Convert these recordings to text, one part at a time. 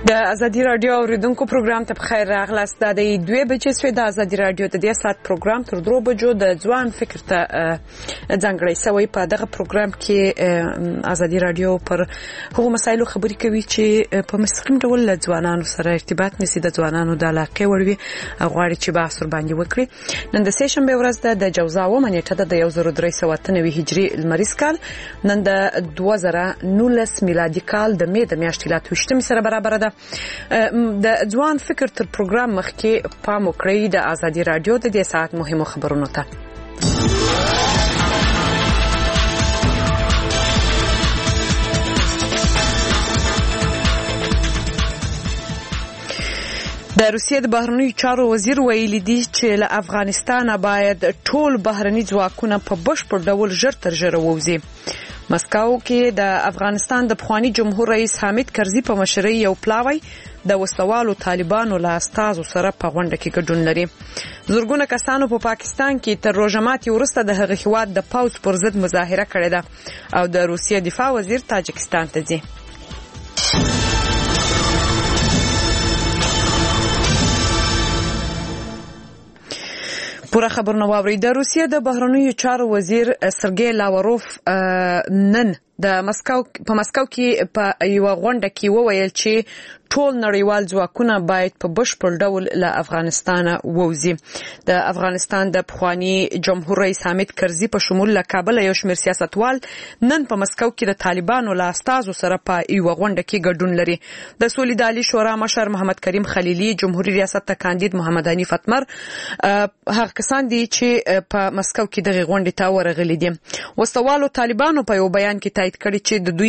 د ازادي رادیو اوریدونکو پروګرام ته بخیر راغلاست. د 2 بجې سوی د ازادي رادیو د دې سات پروګرام تر 3 بجو د ځوان فکر ته ځانګړی شوی. په دغه پروګرام کې ازادي رادیو پر هغو مسایلو خبرې کوي چې په مستقیم ډول له ځوانانو سره ارتباط نشي، د ځوانانو د علاقې وړوي غواړي چې بحث ور باندې وکړي. نن د سهشنبه ورځ د جوزاو منېټه د 1393 هجري لمریز کال، نن د 2019 میلادي کال د می د میاشتې لا 28 سره برابر ده. د ځوان فکر تر پروګرام مخکې پام وکړئ د ازادي رادیو د دې ساعت مهمو خبرونو ته. د روسیې د بهرنیو چارو وزیر ویلي دی چې له افغانستان باید ټول بهرني ځواکونه په بشپړ ډول ژر تر ژره ووځي. مسکو کې د افغانستان د پخوانی جمهور رئیس حامد کرزي په مشرۍ یو پلاوی د وسلوالو طالبانو له استازو سره په غونډه کې ګډون لري. زورګونه کسانو په پاکستان کې تر روژه ماتي وروسته د هغه هیواد د پوځ پر ضد مظاهره کړې ده او د روسیې دفاع وزیر تاجکستان ته ځي. پورا خبرونه واوري. د روسیې د بهرنیو چارو وزیر سرګی لاوروف نن د مسکو کې په یو غونډه کې وویل چې ټول نړیوال ځواکونه باید په بشپړ ډول له افغانستان ووځي. د افغانستان د پخوانی جمهور رئیس حامد کرزي په شمول له کابل یو شمېر سیاستوال نن په مسکو کې د طالبانو له استازو سره په یو غونډه کې ګډون لري. د سولیدالي شورا مشر محمد کریم خلیلی، جمهوریت ریاست ته کاندید محمد حنیف اتمر هغه کسان دي چې په مسکو کې دغه غونډې ته ورغلي دي. وسوالو طالبانو په یو بیان کې تایید کړی چې د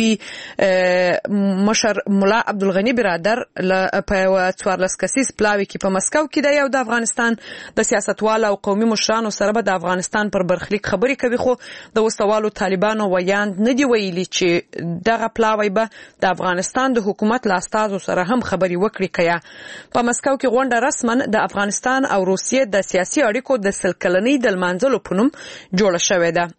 دوی مشر مولا عبدالغنی برادر په 14 کسیز پلاوی کې په مسکو کې د یو د افغانستان د سیاستوالو او قومي مشرانو سره به د افغانستان پر برخلیک خبرې کوي، خو د وسوالو طالبانو ویاند نه دی ویلي چې دغه پلاوی به د افغانستان د حکومت له استازو سره هم خبرې وکړي. کیا په مسکو کې غونډه رسمن د افغانستان او روسیې د سیاسي اړیکو د سلکلنۍ د لمانځلو په نوم جوړه شوې ده.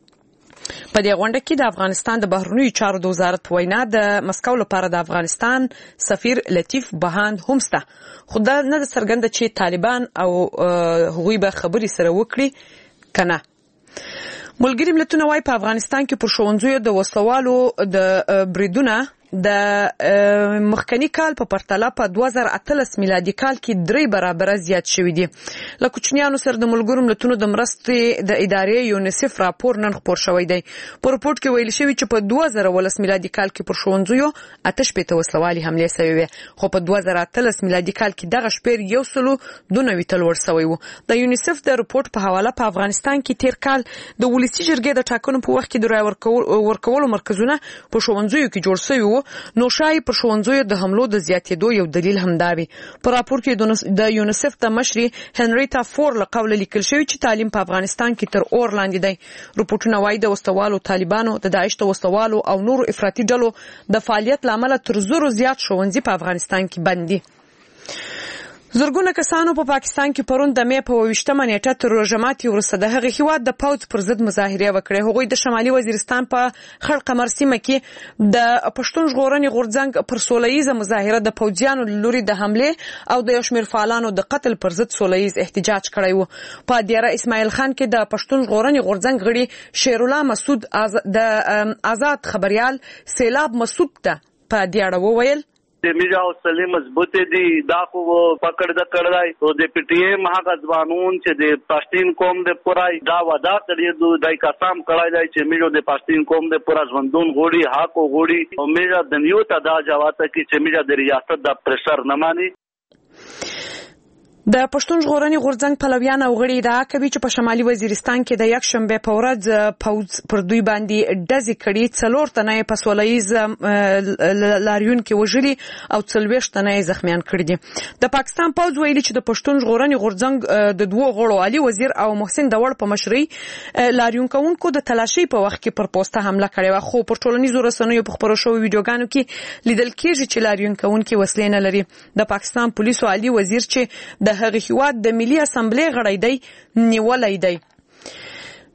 په دې غونډه کې د افغانستان د بهرنیو چارو د وزارت په وینا د مسکو لپاره د افغانستان سفیر لطیف بهاند هم شته، خو دا نه څرګنده چې طالبان او هغوی به خبرې سره وکړي کنه. ملګری ملتونه وايي په افغانستان کې پر ښوونځیو د وسوالو د بریدونه د مخکنی کال په پرتله په 2018 میلادي کال کې 3 برابر زیات شوی دی. له کوچنیانو سره د ملګرو ملتونو د مرستې د ادارې یونیسف راپور نن خپور شوی دی. په راپور کې ویل شوی چې په 2019 میلادي کال کې پر ښوونځیو 88 وسلوالي حمله شوې وي، خو په 2018 میلادي کال کې دغه شمېر 192 تل ور شوی و. د یونیسف د راپور په حواله په افغانستان کې تیر کال د ولسی جرګې د ټاکنو په وخت کې د رای ورکولو مرکزونه په ښوونځیو کې جوړ شوي وو، نو شای پر ښوونځیو د حملو د زیاتېدو یو دلیل همدا وي. په راپور کې د یونیسف د مشري هنریتا فور له قوله لیکل شوی چې تعلیم په افغانستان کې تر اور لاندې دی. راپورټونه وايي د وسوالو طالبانو د داعش د وسوالو او نورو افراطي ډلو د فعالیت لامل تر 100 زیات ښوونځي په افغانستان کې بند دي. زورګونه کسانو په پاکستان کې پرون د می په 28 نیټه تر روژه ماتي وروسته د هغه هیواد د پوځ پر ضد مظاهره وکړه. هغوی د شمالي وزیرستان په خړ قمر سیمه کې د پښتون ژغورنې غورځنګ پر سولهییزه مظاهره د پوځیانو لوري د حمله او د یو شمېر فعالانو د قتل پر ضد سولهییز احتجاج کړی و. په دیاره اسماعیل خان کې د پښتون ژغورنې غورځنګ غړي شیرالله مسعود د آزاد خبريال سیلاب مسعود ته په دیاره وویل میجا حوصله مضبوط دي، دا خو پکړ د کړای او د پی ټی ایم هغه ځوانون چې د پښتون قوم د پورای دا ودا کړی دای قسم کړای دی چې میجو د پښتون قوم د پورا ژوندون غوړي حق غوړي او میجا د نیو ته دا جواته کې چې میجا د ریاست د پریشر نه مانی. د پښتون ژغورنې غورځنګ پلویان او غړي ادعا کوي چې په شمالي وزیرستان کې د یک شنبه په ورځ پوځ پر دوی باندې ډزې کړي، 4 تنه په سولهییز لاریون کې وژلي او 40 تنه زخمیان کړي دي. د پاکستان پوځ ویلي چې د پښتون ژغورنې غورځنګ د دوه غړو علي وزیر او محسن داوړ په مشرۍ لاریون کوونکو د تلاشي په وخت کې پر پوسټه حمله کړې و، خو پر ټولنیزو رسنیو په خبرو شوو ویډیوګانو کې لیدل کېږي چې لاریون کوونکي وسلې نه لري. د پاکستان پولیسو علي وزیر چې د هغه هیواد د ملي اسمبلی غړی دی نیولای دی.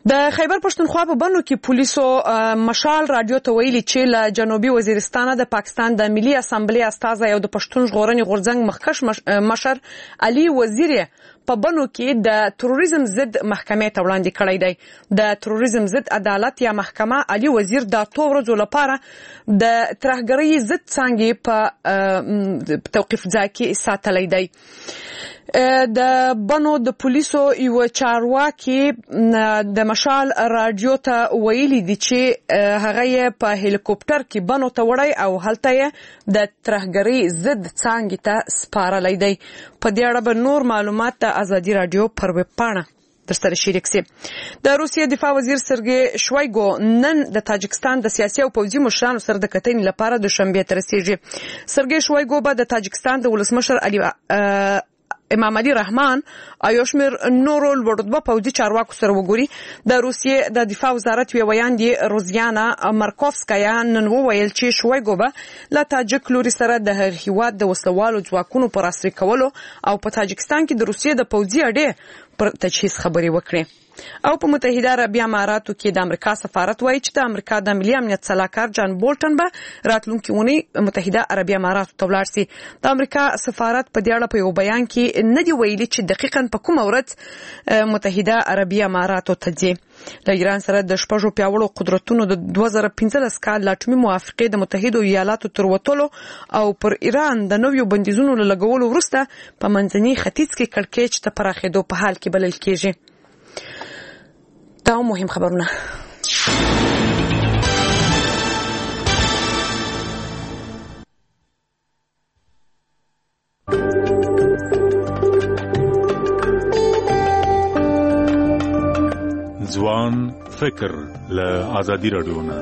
د خیبر پښتونخوا په بنو کې پولیسو مشال رادیو ته ویلي چې له جنوبي وزیرستان د پاکستان د ملي اسامبلې استازی او د پښتون ژغورنې غورځنګ مخکښ مشر علي وزیر په بنو کې د تروریزم ضد محکمې ته وړاندې کړی دی. د تروریزم ضد عدالت یا محکمه علي وزیر د 2 ورځو لپاره د ترهګرۍ ضد څانګې په توقيف ځای کې ساتلی دی. د بنو د پولیسو یو چارواکي د مشال رادیو ته ویلي دي چې هغه په هلیکوپټر کې بنو ته وړي او هلته د ترهګرۍ ضد څانګې ته سپارلی دی. په دې اړه به نور معلومات د ازادي رادیو پر ویب پاڼه درسره شریک سي. د روسیې دفاع وزیر سرګي شوایګو نن د تاجکستان د سیاسي او پوځي مشرانو سره د کتنې لپاره د شنبه ته رسیږي. سرګي شوایګو به د تاجکستان د ولسمشر امام علي رحمان ایوشمیر نورو لوړرتبه پوځي چارواکو سره وګوري. د روسیې د دفاع وزارت ویاند روزیانا مارکوفسکایا نن وویل چې شوایګو به له تاجک لوري سره د هیواد د وسلوالو ځواکونو پر عصري کولو او په تاجکستان کې د روسیې د پوځي اډې پر تجهیز خبري وکړي. او په متحده عربی اماراتو کې د امریکا سفارت وایي چې د امریکا د ملي امنیت صلاحکار جان بولټن به راتلونکي اونۍ متحده عربی اماراتو ته ولاړ سي. د امریکا سفارت په دې اړه په یو بیان کې نه دی ویلي چې دقیقاً په کومه ورځ متحده عربی اماراتو ته ځي. د ایران سره د شپږو پیاوړو قدرتونو د 2015 کال لاټمي موافقې د متحده ایالاتو تر وټولو او پر ایران د نویو بندیزونو لګولو وروسته په منځني ختیځ کې کړکېچ ته پراخېدو په حال کې بلل کېږي. دا مهم خبرونه. ځوان فکر له ازادي رادیو نه.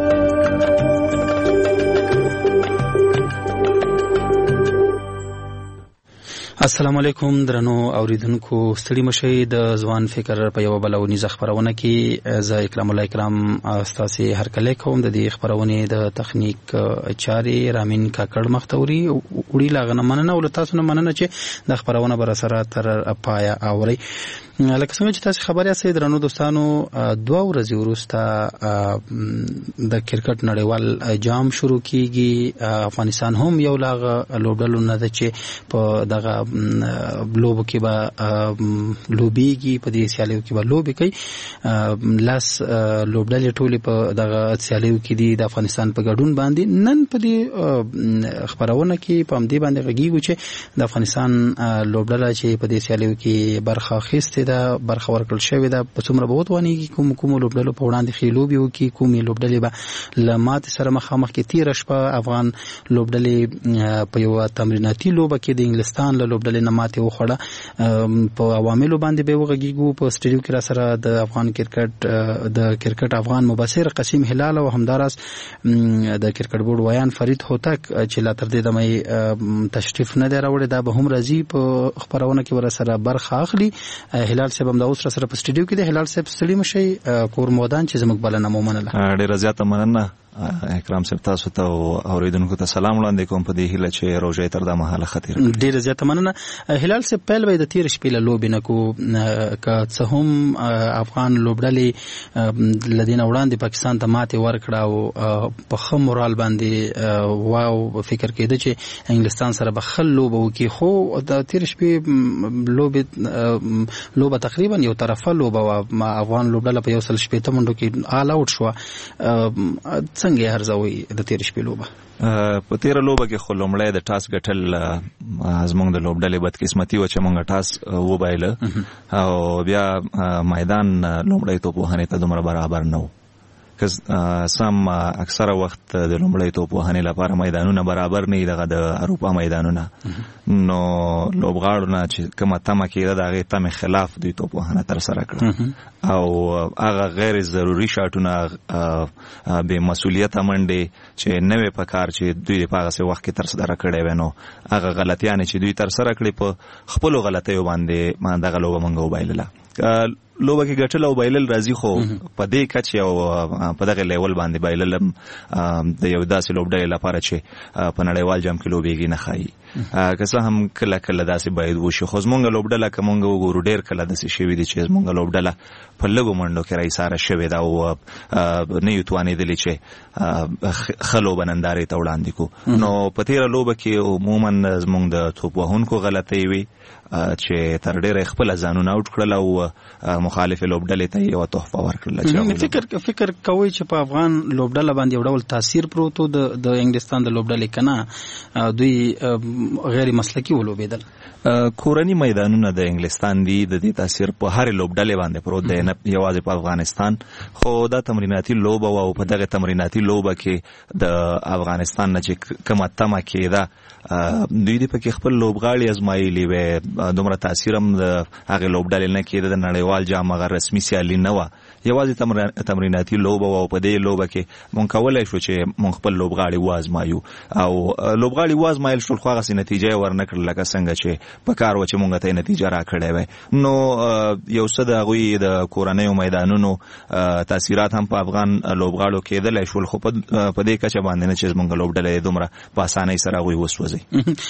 السلام علیکم درنو اوریدونکو، ستړي مشئ. د ځوان فکر په یو بل ونیزه خبرونه کې زه اکرام الله اکرام استاسي هرکلی کوم. د دې خبرونه د تخنیک چاري رامین کاکړ مختوري وړي لاغنه مننه او تاسو نه مننه چې د خبرونه بر سره تر پایا اوري. لکه څنګه چې تاسو خبریا سي درنو دوستانو، 2 ورځې وروسته د کرکټ نړیوال جام شروع کیږي. افغانستان هم یو لاغ لوبډلو نه ده چې په دغه لوبو کې به لوبيږي، په دې سیالیو کې به لوبي کوي. لاس لوبډلې ټولې په دغه سیالیو کې دي د افغانستان په ګډون باندې. نن په دې خبرونه کې په همدې باندې غږیږو چې د افغانستان لوبډله چې په دې سیالیو کې برخه اخیستې ده، برخه ورکړل شوې ده، په څومره به وتوانېږي کوم لوبډلو په وړاندې ښې لوبې وکړي، کومې لوبډلې به له ماتې سره مخامخ کې. تېره شپه افغان لوبډلې په یوه تمریناتي لوبه کې د انګلستان له لوبډلې نه ماتې وخوړه. په عواملو باندې به وغږیږو. په سټډیو کې را سره د افغان کرکټ افغان مبصر قسیم هلال او همداراز د کرکټ بورډ ویان فرید هوتک چې لا تر دې دمه تشریف نه دی راوړی، دا به هم راځي په خبرونه کې ور سره برخه اخلي. هلال صاحب هم د اوس سره په سټډیو کې دی. هلال صاحب ستړي مشئ، کور مودان چې زموږ بلنه مو منله. ډېره زیاته مننه اکرام صاحب، تاسو ته او اوریدونکو ته سلام وړاندې کوم په دې هیله چې روژه تر دا مهاله ختیره. ډېره زیاته مننه. هلال صاحب، پیل به د تیر شپې له لوبې نه کو، که څه هم افغان لوبډلې لدین وړاندې پاکستان ته ماتې ورکړه او په ښه مورال باندې واو فکر کېده چې انګلستان سره به ښه لوبه وکړي، خو د تیر شپې لوبه تقریبا یو طرفه لوبه وه. افغان لوبډله په 160 منډو کې آل آوټ شوه. څنګه یې ارزوي د تیر شپې لوبه؟ په تیره لوبه کې خو لومړی د ټاس ګټل زموږ د لوبډلې بدقسمتي وه چې موږ ټاس وبایله او بیا میدان لومړی توپوهنې ته دومره برابر نه و. سم اکثره وخت د لومړی توپوهنې لپاره میدانونه برابر نه وي، دغه د اروپا میدانونه. نو لوبغاړو نه چې کومه تمه کېده د هغې تمې خلاف دوی توپوهنه ترسره کړه او هغه غیر ضروري شاټونه، بې مسؤلیته منډې چې نه وې په کار چې دوی په هغسې وخت کې ترسره کړی وی، نو هغه غلطیانې چې دوی ترسره کړې په خپلو غلطیو باندې دغه لوبه موږ وبایلله. لوبه کې ګټل او بایلل راځي، خو په دې کچ او په دغه لیول باندې بایلل د یو داسې لوبډلې لپاره چې په نړیوال جام کې لوبېږي نه ښایي. که څه هم کله کله داسې باید وشي خو زمونږ لوبډله که مونږ وګورو ډېر کله داسې شوي دي چې زمونږ لوبډله په لږو منډو کې راایساره شوې ده او نه یو توانېدلې چې ښه لوبه نندارې ته وړاندې کړو نو په تېره لوبه کې عموما زمونږ د توپ وهونکو غلطۍ وي چې تر ډېره خپل ځانونه اوټ کړل او مخالف لوبډلې ته یو تحفه ورکړل. فکر کوي چې په افغان لوبډله باندې یو ډول تاثیر پروت د انګلستان د لوبډلې کنه دوی غیر مسلکي ولوبېدل. کورني میدانونه د انګلستان دي د دې تاثیر په هر لوبډلې باندې پروت دی نه یوازې په افغانستان خو دا تمریناتي لوبه او په دغه تمریناتي لوبه کې د افغانستان نه چې کومه تمه کېده دوی دې پکې خپل لوبغاړي ازمایلي وې دومره تاثیر هم د هغې لوبډلې نه کېده د نړیوال جام هغه رسمي سیالي نه وه یوازې تمریناتي لوبه او په دې لوبه کې مونږ کولی شو چې مونږ خپل لوبغاړي وازمایو او لوبغاړي وازمایل شول خو هغسې نتیجه یې ورنه کړل لکه څنګه چې په کار و چې مونږ ته یې نتیجه راکړې وی نو یو څه د هغوی د کورنیو میدانونو تاثیرات هم په افغان لوبغاړو کېدلی شول خو په دې کچه باندې نه چې زمونږ لوبډله دومره په اسانۍ سره هغوی وسوځي.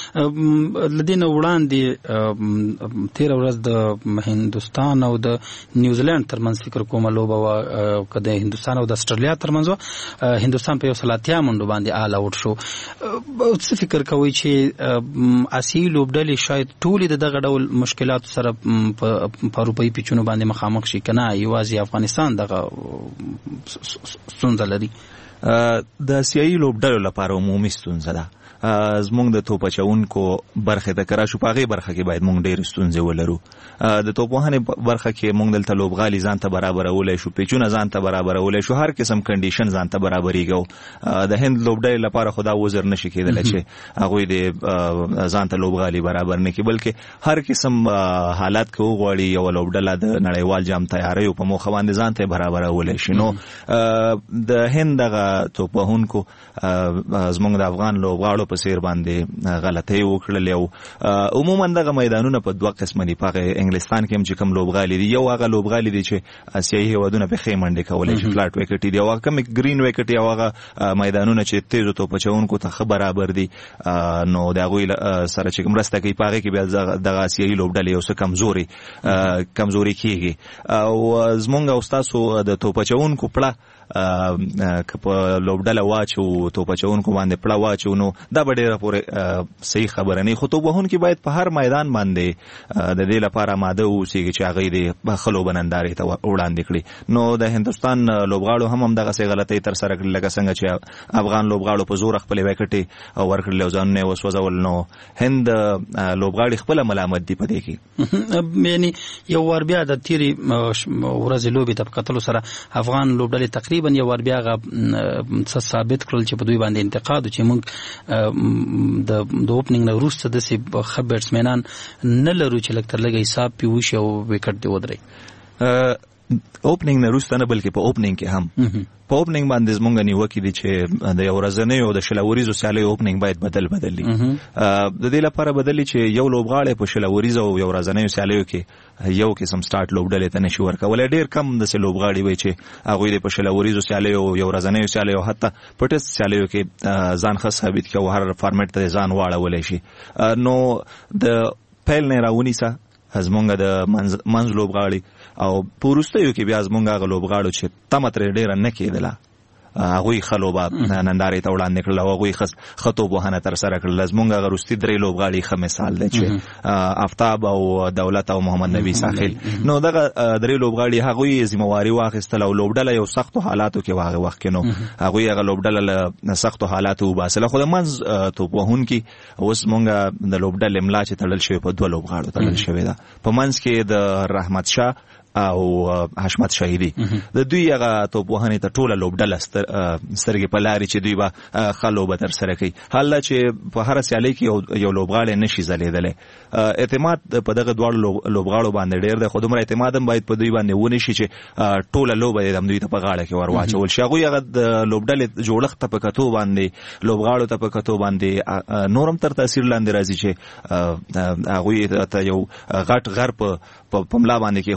له دې نه وړاندې تېره ورځ د هندوستان او د نیوزیلینډ ترمنځ فکر کومه لوبه وه که د هندوستان او د اسټرالیا ترمنځ وه هندوستان په 180 منډو باندې آل آوټ شو. څه فکر کوئ چې آسیایي لوبډلې شاید ټولې د دغه ډول مشکلاتو سره په اروپایي پیچونو باندې مخامخ شي که نه یوازې افغانستان دغه ستونزه لري؟ د آسیایي لوبډلو لپاره عمومي ستونزه ده زمونږ د توپ اچونکو برخې ته که راشو په هغې برخه کې باید مونږ ډېرې ستونزې ولرو. د توپ وهنې برخه کې مونږ دلته لوبغالي ځان ته برابرولی شو پیچونه ځان ته برابرولی شو هر قسم کنډیشن ځان ته برابرېږو د هند لوبډلې لپاره خو دا وزر نشي کېدلی چې هغوی د ځان ته لوبغالي برابر نه کړي بلکې هر قسم حالات کې وغواړي یوه لوبډله د نړیوال جام تیاریو په موخه باندې ځان ته یې برابرولی شي. نو د هند دغه توپ وهونکو زمونږ د افغان لوبغاړو په سیر باندې غلطۍ وکړلې او عموما دغه میدانونه په دوه قسمه دي په انګلستان کې هم چې کوم لوبغالي دي یو هغه لوبغالي دي چې آسیایي هیوادونه په ښې منډې کولی شي فلاټ ویکټ دي او هغه کوم ګرین ویکټ او هغه میدانونه چې تیزو توپ اچوونکو ته ښه برابر دي نو د هغوی سره چې مرسته کوي په هغې کې بیا دغه آسیایي لوبډلې یو څه کمزوري کېږي او زمونږ او ستاسو د توپ اچوونکو پړه که په لوبډله واچو توپ اچوونکو باندې پړه واچو نو دا به ډېره پورې صحیح خبره نه وي خو توپ وهونکي باید په هر میدان باندې د دې لپاره آماده واوسېږي چې هغوی د ښه لوبه نندارې ته وړاندې کړي. نو د هندوستان لوبغاړو هم همدغسې غلطۍ ترسره کړي لکه څنګه چې افغان لوبغاړو په زوره خپلې ویکټې ورکړلې او ځانونه یې وسوځول نو هند لوبغاړي خپله ملامت دي په دې کې. یعنې یو وار بیا د تېرې ورځې لوبې ته په کتلو سره افغان لوبډلې تقریبا یو ور بیا څه ثابت کړل چې په دوی باندې انتقاد چې موږ د اوپننګ نه وروسته داسې ښه بیټسمینان نه لرو چې لږ تر لږه حساب پې وشي او ویکټ دې ودرئ. اوپننګ نه وروسته نه بلکې په اوپننګ کې هم په اوپننګ باندې زمونږ نیوکې دي چې د یو ورځنیو او د شلوریزو سیالیو اوپننګ باید بدل دي د دې لپاره بدل چې یو لوبغاړی په شلوریزو او یو ورځنیو سیالیو کې یو قسم سٹارټ لوبډلې ته نشي ورکولی ډېر کم داسې لوبغاړي وي چې هغوی په شلوریزو سیالیو او یو ورځنیو سیالیو حتی په ټیسټ سیالیو کې ځان ښه ثابت کړي او هر فارمیټ ته ځان واړولی شي. نو د پیل نه راونیسه زمونږ د منځ لوبغاړي او په وروستیو کې بیا زمونږ هغه لوبغاړو چې تمه ترې ډېره نه کېدله هغوی ښه لوبه نندارې ته وړاندې کړله او هغوی ښه توپ وهنه ترسره کړله. زمونږ هغه وروستي درې لوبغاړي ښه مثال دی چې آفتاب او دولت او محمد نبي ساحل نو دغه درې لوبغاړي هغوی ذمهواري واخیستله او لوبډله یو سختو حالاتو کې هغه وخت کې نو هغوی هغه لوبډله له سختو حالاتو وباسله خو د منځ توپ وهونکي اوس مونږ د لوبډلې ملا چې تړل شوې په 2 لوبغاړو تړل شوې ده په منځ کې د رحمت شاه او حشمت شهیدی د دوی هغه توپ وهنې ته ټوله لوبډله سترګې په لارې چې دوی به ښه لوبه ترسره کوي. حال دا چې په هره سیالۍ کې یو لوبغاړی نشي ځلېدلی اعتماد په دغه دواړو لوبغاړو باندې ډېر دی خو دومره اعتماد هم باید په دوی باندې ونه شي چې ټوله لوبه یې دوی ته په غاړه کې ور واچول شي. هغوی هغه د لوبډلې جوړښت ته په کتو باندې لوبغاړو ته په کتو باندې نور هم تر تاثیر لاندې راځي چې هغوی ته یو غټ غر په ملا باندې کېښودل کېږي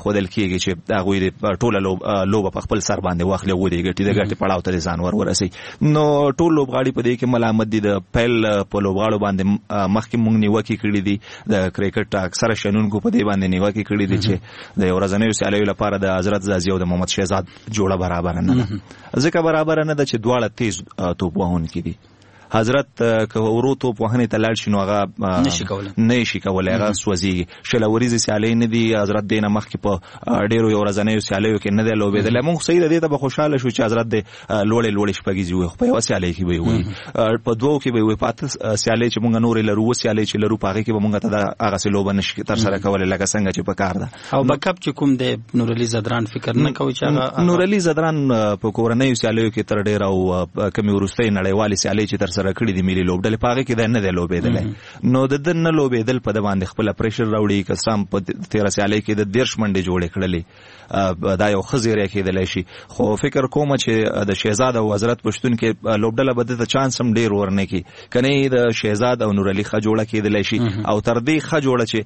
کېږي چې هغوی د ټوله لوبه په خپل سر باندې واخلي او د ګټې پړاو ته ځان ورسوي. نو ټول لوبغاړي په دې کې ملامت دي. د پیل په لوبغاړو باندې مخکې موږ نیوکې کړې دي. د کرکټ اکثره شنونکو په دې باندې نیوکې کړې دي چې د یو ورځنیو سیالیو لپاره د حضرت زازي او د محمد شهزاد جوړه برابر نه ده. ځکه برابر نه ده چې دواړه تیز توپ وهونکي دي. حضرت که ورو توپ وهنې ته لاړ شي نو هغه نه شي کولی، هغه سوځېږي. شلوریزې سیالۍ نه دي. حضرت دې نه مخکې په ډېرو یو ورځنیو سیالیو کې نه دی لوبېدلی. موږ صحیح ده دې ته به خوشحاله شو چې حضرت دې لوړې شپږیزې ووایي، خو په یوه سیالۍ کې به یې ووایي، په دوو کې به یې ووایي. په اته سیالۍ چې موږ نورې لرو، اووه سیالۍ چې لرو، په هغې کې به موږ ته هغسې لوبه نه شي ترسره کولی لکه څنګه چې په کار ده. او بیکاپ چې کوم دی نورعلي زدران فکر نه کوي چې هغه نورعلي زدران په کورنیو سیالیو کې تر ډېره او کمې وروستۍ نړیوالې سیالۍ چې ترسره کړي دي ملي لوبډلې په هغې کې دی نه دی لوبېدلی. نو د ده نه لوبېدل په ده باندې خپله پریشر راوړي. که څه هم په تېره سیالۍ کې د 30 منډې جوړې کړلې، دا یو ښه زیری کېدلی شي. خو فکر کومه چې د شهزاد او حضرت په شتون کې لوبډله به ده ته چانس هم ډېر ورنه کړي. که نه د شهزاد او نورعلي ښه جوړه کېدلی شي، او تر دې ښه جوړه چې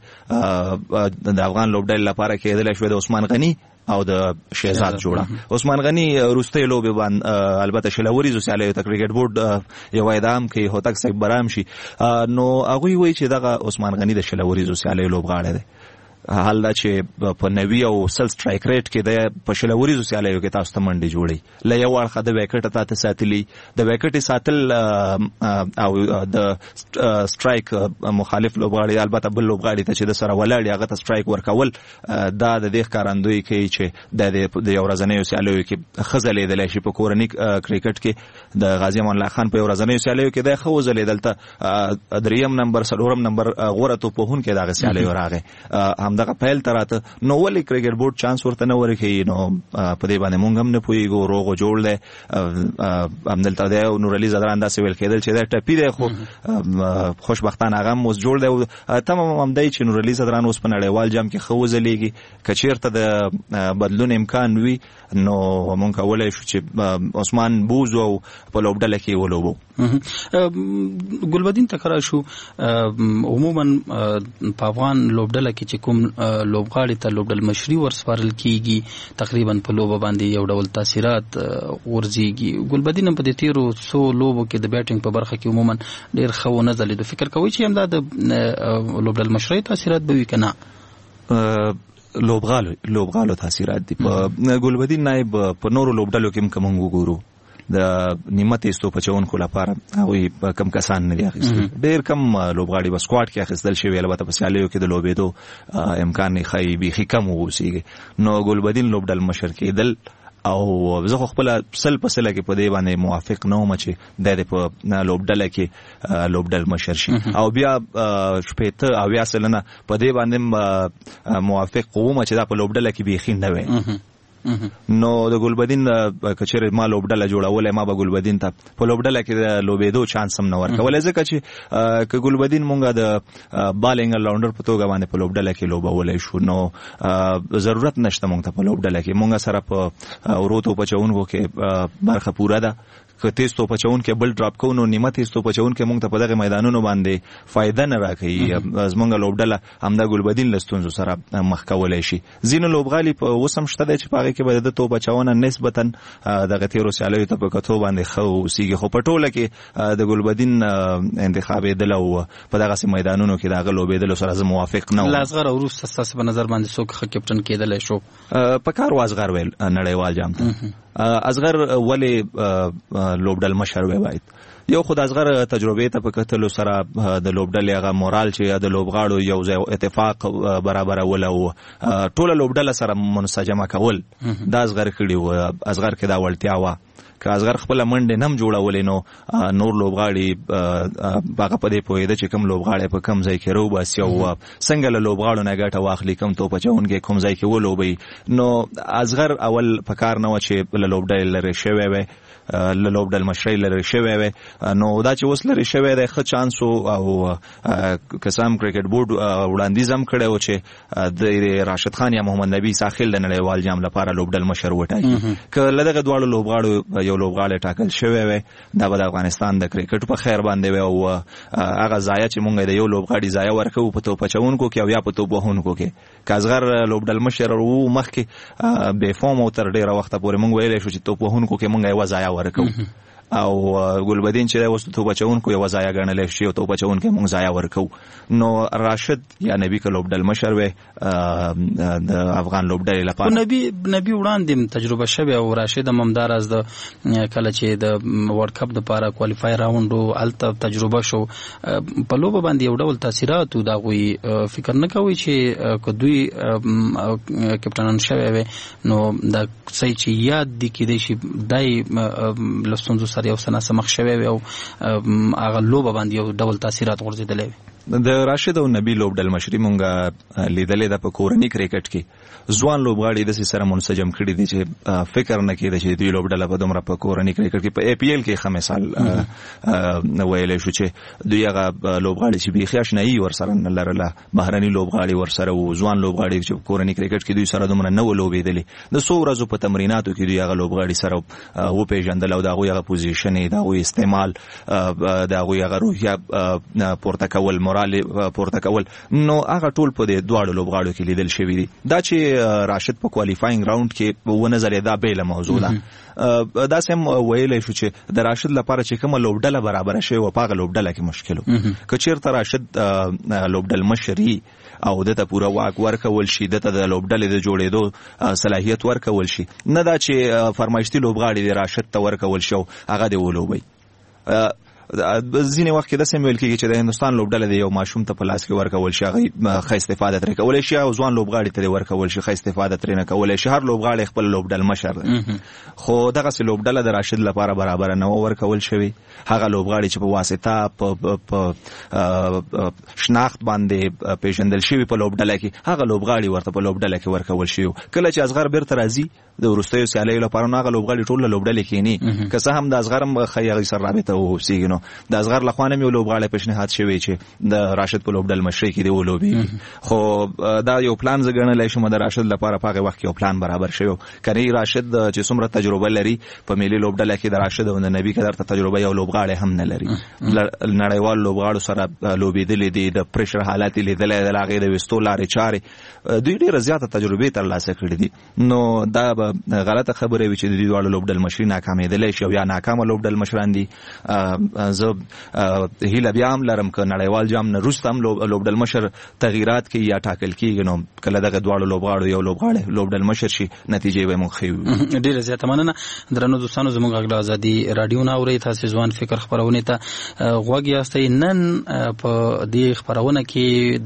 د افغان لوبډلې لپاره کېدلی شوې د عثمان غني او د شهزاد جوړه. عثمان غني وروستۍ لوبې باندې البته شلوریزو سیالیو ته کرکټ بورډ یو اعدام کوي، هوتک صاحب برام شي. نو هغوی وایي چې دغه عثمان غني د شلوریزو سیالیو لوبغاړی دی. حال دا چې په 90 او 100 سټرایک ریټ کې د په شلوریزو سیالیو کې تاسو ته منډې جوړي. له یو اړخه د وکټ ته ساتلی، د وکټ ساتل او د سټرایک مخالف لوبغاړي البته بل لوبغاړي ته چې د سره ولاړ هغه ته سټرایک ورکول، دا د دې ښکارندویي کوي چې د یو ورځنیو سیالیو کې ښه ځلېدلی شي. په کورني کرکټ کې د غازي امان الله خان په یو ورځنیو سیالیو کې دی ښه وځلېدل، ته 3م نمبر 4م نمبر غوره توپوهونکی دغه سیالیو راغی. دغه پیل تراته نو ولې کرکټ بورډ چانس ورته نه ورکوي؟ نو په دې باندې مونږ هم نه پوهېږو. روغ او جوړ دی همدلته دی. او نورعلي زدران داسې ویل کېدل چې دی ټپي دی، خو خوشبختانه هغه هم اوس جوړ دی. او تمه هم دی چې نورعلي زدران اوس په نړیوال جام کې ښه وځلېږي. که چېرته د بدلون امکان وي نو مونږ کولی شو چې عثمان بوزو او په لوبډله کې ولوبو. ګلبدین تکرار شو عموما په افغان لوبډله کې چې کوم لوبغاړي ته لوبډل مشري ورسپارل کیږي تقریبا په لوبه باندې یو ډول تاثیرات ورځيږي. ګلبدین په دې تیرو څو لوبو کې د بیټینګ په برخه کې عموما ډیر ښه ونه ځلېدو. فکر کوي چې همدا د لوبډل مشري تاثیرات به وي کنه؟ لوبغالو تاثیرات دي. په ګلبدین نائب په نورو لوبډلو کې هم کوم وګورو د نیمه تیستو پچونکو لپاره هغوی کم کسان نه دي اخیستل. ډېر کم لوبغاړي به سکواډ کې اخیستل شوي، البته په سیالیو کې د لوبېدو امکان یې ښایي بیخي کم واوسېږي. نو ګلبدین لوبډل مشر کېدل، او زه خو خپله سل په سله کې په دې باندې موافق نه وم چې دی په لوبډله کې لوبډل مشر شي. او بیا 80 سلنه په دې باندې موافق وم چې دا په لوبډله کې بیخي نه وي. نو د ګلبدین کچېرې ما لوبډله جوړولی، ما به ګلبدین ته په لوبډله کې د لوبېدو چانس هم نه ورکولی، ځکه چې که ګلبدین مونږه د بالینګ راونډر په توګه باندې په لوبډله کې لوبولی شو نو ضرورت نشته مونږ ته په لوبډله کې. مونږ سره په ورو توپ اچوونکو کې برخه پوره ده. که تیز توپ اچوونکی بل ډراپ کوو نو نیمه تیز توپ اچوونکی مونږ ته په دغه میدانونو باندې فایده نه راکوي. زمونږ لوبډله همدا ګلبدین له ستونزو سره مخ کولی شي. ځینو لوبغالي په اوس هم شته دی چې په هغې کې به د توپ اچونه نسبتا دغه تېرو سیالیو ته په کتو باندې ښه اوسېږي. خو په ټوله کې د ګلبدین انتخابېدل او په دغسې میدانونو کې د هغه لوبېدلو سره زه موافق نه وم. له اصغر وروسته ستاسې په نظر باندې څوک ښه کپټن کېدلی شو؟ په کار و اصغر ویل نړیوال جام ته. اصغر ولې لوبډل مشر وی باید؟ یو خو د اصغر تجربې ته په کتلو سره د لوبډلې هغه مورال چې د لوبغاړو یو ځای اتفاق برابرول او ټوله لوبډله سره منسجمه کول دا اصغر کړي و. اصغر کې دا وړتیا وه. که اصغر خپله منډې نه هم جوړولې نو نور لوبغاړي هغه په دې پوهېده چې کوم لوبغاړی په کوم ځای کې روباسي او څنګه له لوبغاړو نه ګټه واخلي، کوم توپ اچوونکی کوم ځای کې ولوبوي. نو اصغر اول په کار نه وه چې له لوبډلې لرې شوی وی، له لوبډل مشرۍ لرې شوی وی. نو دا چې اوس لرې شوی دی ښه چانس و. او که څه هم کرکټ بورډ وړاندیز هم کړی و چې د راشد خان یا محمد نبي ساحل د نړیوال جام لپاره لوبډل مشر وټاکي. که له دغه دواړو لوبغاړو یو لوبغاړی ټاکل شوی وي دا به د افغانستان د کرکټ په خیر باندې وي او هغه ځای چې مونږ د یو لوبغاړي ځای ورکو په توپ اچونکو کې او یا په توپ وهونکو کې کازغر لوبډل مشر وو مخکې به فوم او تر ډیره وخت پورې مونږ ویلې شو چې توپ وهونکو کې مونږ یو ځای ورکو او ګلبدین چې اوس توپ اچونکو یو ځای غنل شي او توپ اچونکو مونږ ځای ورکو نو راشد یا نبی ک لوبډل مشر وي د افغان لوبډل لپاره نبی وړاندې تجربه شوی او راشد ممدار از د کله چې د ورلد کپ د لپاره کوالیفای راوند او الته تجربه شو په لوب باندې یو ډول تاثیرات دا غوي فکر نه کوي چې کدوې کپټنان شوی وي نو دا صحیح چې یاد دي کې د شي دای لستونزو سره یو سنه سمخ شوی او هغه لوب باندې یو ډول تاثیرات ورزيدلې د راشد او نبی لوبډل مشري مونږه لیدلې د پکورنی کرکټ کې ځوان لوبغاړي د سره منسجم کړي دي چې فکر نه کړي چې دوی لوبډل په دومره پکورنی کرکټ کې په ای پی ایل کې خمسال ویلې شو چې دوی هغه لوبغاړي چې بيخي آشنایی ورسره نه لرله بهرني لوبغاړي ورسره او ځوان لوبغاړي چې پکورنی کرکټ کې دوی سره دومره نه ولوبېدلې د څو ورځو په تمریناتو کې دوی هغه لوبغاړي سره و پیژندل او دا هغه پوزیشن دا هغه استعمال دا هغه روحیه پورته کول پورته کول نو هغه ټول په دې دواړو لوبغاړو کې لیدل شوی دي دا چې راشد په کوالیفاینګ راوند کې و نظر دا بیل موضوع ده دا سم ویلې شو چې د راشد لپاره چې کوم لوبډله برابر شي او په لوبډله کې مشکل کچیر ته راشد لوبډل مشري او دته پورا واک ورکول شي دته د لوبډلې د جوړېدو صلاحیت ورکول شي نه دا چې فرمایشتي لوبغاړي د راشد ته ورکول شو هغه دی ولوبي ځینې وخت کې د سیمه ویل کېږي چې د هندستان لوبډله د یو ماشوم ته په لاس کې ورکول شي هغه ښه استفاده ترې کولای شي او ځوان لوبغاړي ته ورکول شي ښه استفاده ترې نه کولای شي هر لوبغاړي خپل لوبډل مشر دی خو دغه سي لوبډله د راشد لپاره برابر نه ورکول شوی هغه لوبغاړي چې په واسطه په شناخت باندې پیژندل شوی په لوبډله کې هغه لوبغاړي ورته په لوبډله کې ورکول شي کله چې اصغر بیرته راځي د ورستیو سیالۍ لپاره هغه لوبغاړي ټول لوبډله کې نه که څه هم د اصغرم خیاغي سره رابطه ووسیږي د اصغر لخوانه یو لوبغاړی پیشنهاد شوی چې د راشد په لوبډل مشري کې دی ولوبي خو دا یو پلان زګنلای شو د راشد لپاره په هغه وخت کې یو پلان برابر شوی کني راشد چې څومره تجربه لري په ملي لوبډل کې د راشد او د نبی قدر ته تجربه یو لوبغاړی هم نه لري نړیوال لوبغاړو سره لوبېدل دي د پريشر حالات لیدل د لاغې د وستو لارې چارې دوی ډېر زیاته تجربه ترلاسه کړې دي نو دا غلطه خبره وي چې د دوی لوبډل مشري ناکامېدل شي یا ناکامه لوبډل مشران دي زه هیله بیا هم لرم که نړیوال جام نه وروسته هم لوبډل مشر تغییرات کوي یا ټاکل کیږي نو کله دغه دواړو لوبغاړو یو لوبغاړی لوبډل مشر شي نتیجې به موږ ښیو ډیره زیاته مننه درنو دوستانو زموږ غږ ازادي رادیو نه اوري تاسو ځوان فکر خبرونه ته غوږ یاستئ نن په دې خبرونه کې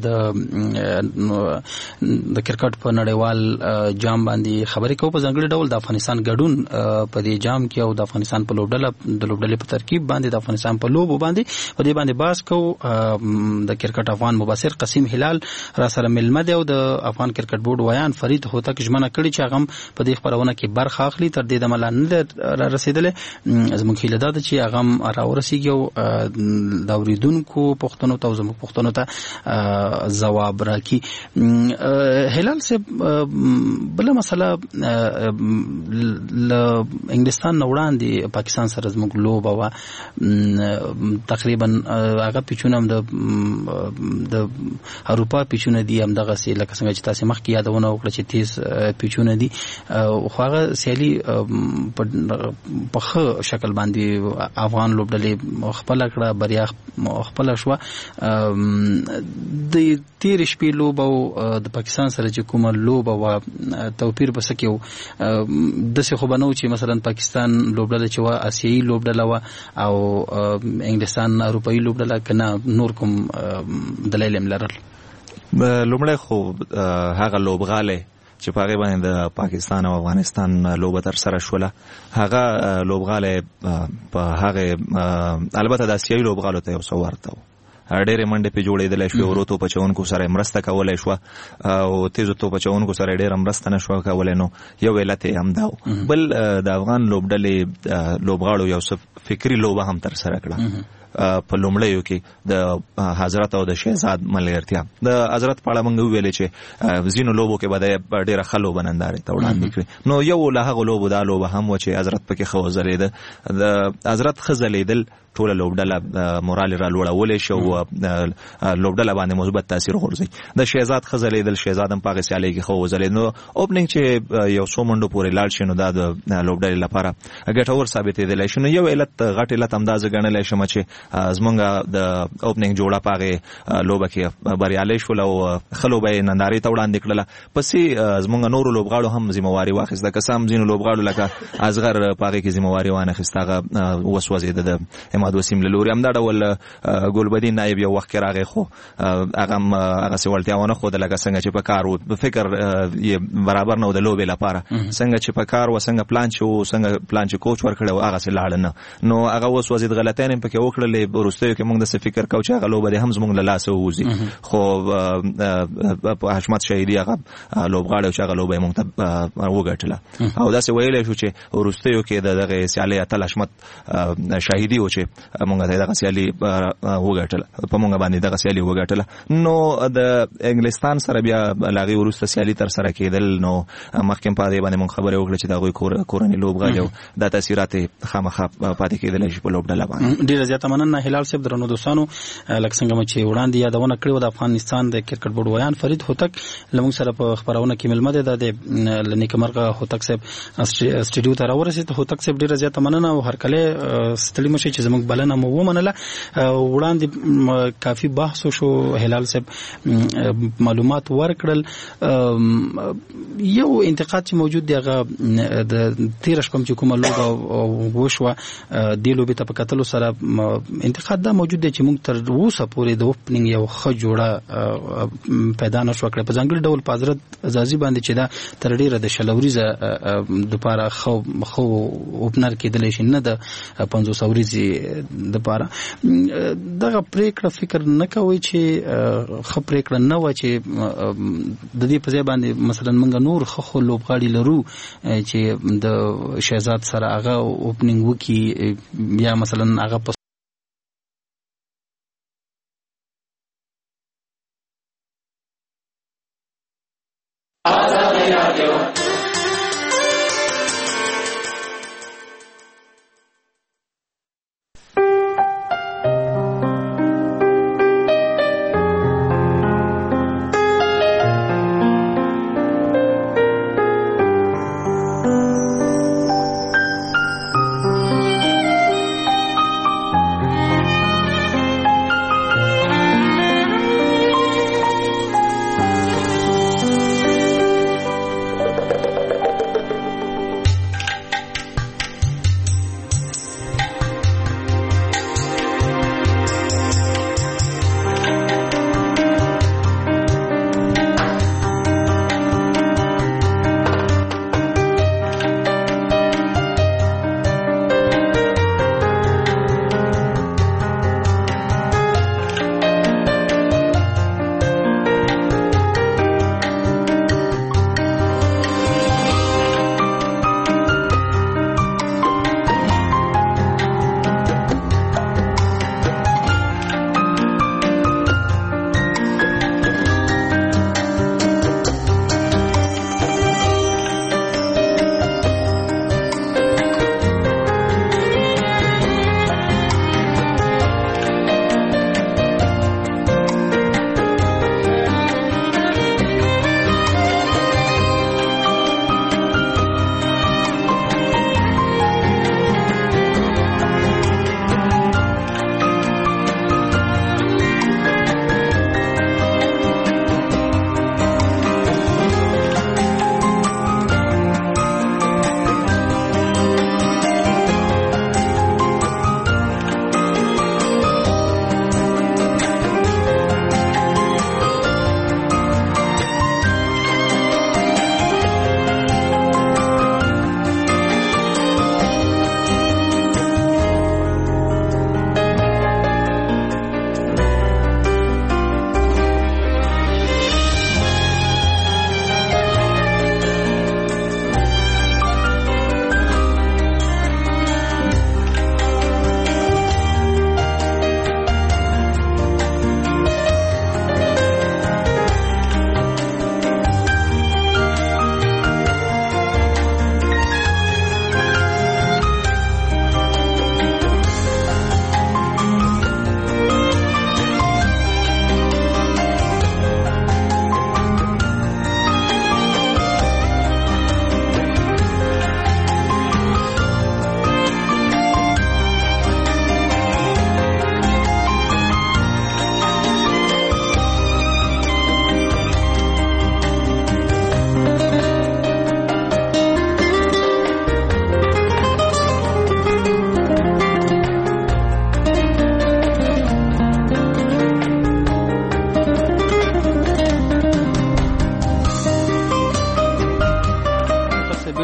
د کرکټ په نړیوال جام باندې خبرې کوو په ځانګړي ډول د افغانستان ګډون په دې جام کې او د افغانستان په لوبډلې په ترکیب باندې د افغانستان په لوب باندې په دې باندې باس کو د کرکټ افغان مبصر قسیم هلال را سره ملمه دی او د افغان کرکټ بورډ ویان فرید هوتک ژمنه کړې چې هغه په دې خبرونه کې برخه اخلي تر دې د ملان نه رسیدلې زموږ هیله ده چې هغه را ورسیږي او د اوریدونکو پوښتنو ته زموږ پوښتنو ته ځواب راکړي هلال صاحب بل مسله انګلستان وړاندې پاکستان سره زموږ لوب او تقریبا هغه پیچونه هم د اروپا پیچونه دي هم دغه سي لکه څنګه چې تاسو مخکې یادونه وکړه چې 30 پیچونه دي خو هغه سیالي په ښه شکل باندې افغان لوبډلې خپل کړه بریا خپل شو د تیر شپې لوب او د پاکستان سره چې کومه لوب او توپیر بس کېو د څه خو بنو چې مثلا پاکستان لوبډله چې وا آسیایي لوبډله او انګلستان اروپایي لوبډله کنه نور کوم دلایل هم لرل لومړی خو هغه لوبغاله چې په هغه باندې د پاکستان او افغانستان لوبه تر سره شوله هغه لوبغاله په هغه البته د آسیایي لوبغالو ته یو څو ورته ډېرې منډې په جوړېدل شو ورو په چونکو سره مرسته کولای شو او تیزو تو په چونکو سره ډېر مرسته نشو کولای نو یو علت هم دا بل د افغان لوبډلې لوبغاړو یو څه فکری لوبه هم تر سره کړه په لومړیو کې د حضرت او د شهزاد ملګرتیا د حضرت په اړه موږ ویل چې زینو لوبو کې به ډېره ښه لوبه نندارې ته وړاندې کړي. نو یو له هغو لوبو دا لوبه هم و چې حضرت پکې ښه وځلېده. د حضرت ښه ځلېدل ټوله لوبډله مورال را لوړولی شو او لوبډله باندې مثبت تاثیر غورځوي. د شهزاد ښه ځلېدل، شهزاد هم په هغې سیالۍ کې ښه وځلېد. نو اوپننګ چې یو څو منډو پورې لاړ شي نو دا د لوبډلې لپاره ګټور ثابتېدلی شي. نو یو علت غټ علت همدا زه ګڼلی شم چې زمونږ د اوپننګ جوړه په هغې لوبه کې بریالی شول او ښه لوبه یې نندارې ته وړاندې کړله. پسې زمونږ نورو لوبغاړو هم ذمهواري واخیسته، که څه هم ځینو لوبغاړو لکه اصغر په هغې کې ذمهواري وانخیسته، هغه وسوځېده د عماد وسیم له لوري. همدا ډول ګلبدین نایب یو وخت کې راغی خو هغه هم هغسې وړتیا ونه ښوده لکه څنګه چې په کار و. فکر یې برابر نه و د لوبې لپاره، څنګه چې په کار و، څنګه پلان چې و، څنګه پلان چې کوچ ورکړی و هغسې لاړه نه. نو هغه وسوځېد، غلطیان یې پکې وکړلې. وروستیو کې موږ داسې فکر کوو چې هغه لوبه دې هم زموږ له لاسه ووځي، خو حشمت شهیدي هغه لوبغاړی و چې هغه لوبه یې موږ ته وګټله. او داسې ویلی شو چې وروستیو کې د دغې سیالۍ اتل حشمت شهیدي و چې موږ ته دغه سیالي وګټله، په موږ باندې دغه سیالي وګټله. نو د انګلستان سره بیا له هغې وروسته سیالي ترسره کېدل. نو مخکې په دې باندې موږ خبرې وکړې چې د هغوی کورني لوبغاړي او دا تاثیرات یې خامخا پاتې کېدلی شي په لوبډله باندې. ډېره زیاته مننه هلال صاحب. درنو دوستانو، لکه څنګه مو چې وړاندې یادونه کړې وه، د افغانستان د کرکټ بورډ ویان فرید هوتک له موږ سره په خپرونه کې مېلمه دی. دا د نیکمرغه هوتک صاحب سټډیو ته راورسېد. هوتک صاحب ډېره زیاته مننه او هرکلی ستړي مه شئ چې زموږ بلنه مو ومنله. وړاندې کافي بحث وشو، هلال صاحب معلومات ورکړل. یو انتقاد چې موجود دی هغه د تېره شپه چې کومه لوبه وشوه دې لوبې ته په کتلو سره انتقاد دا موجود دی چې موږ تر اوسه پورې د اوپننګ یو ښه جوړه پیدا نه شوه کړی، په ځانګړي ډول په حضرت عزازي باندې چې دا تر ډېره د شل اوریزه دپاره ښه اوپنر کېدلی شي، نه د 50 اوریزې دپاره. دغه پریکړه فکر نه کوئ چې ښه پریکړه نه وه چې د دې په ځای باندې مثلا موږ نور ښه لوبغاړي لرو چې د شهزاد سره هغه اوپننګ وکړي، یا مثلا هغه په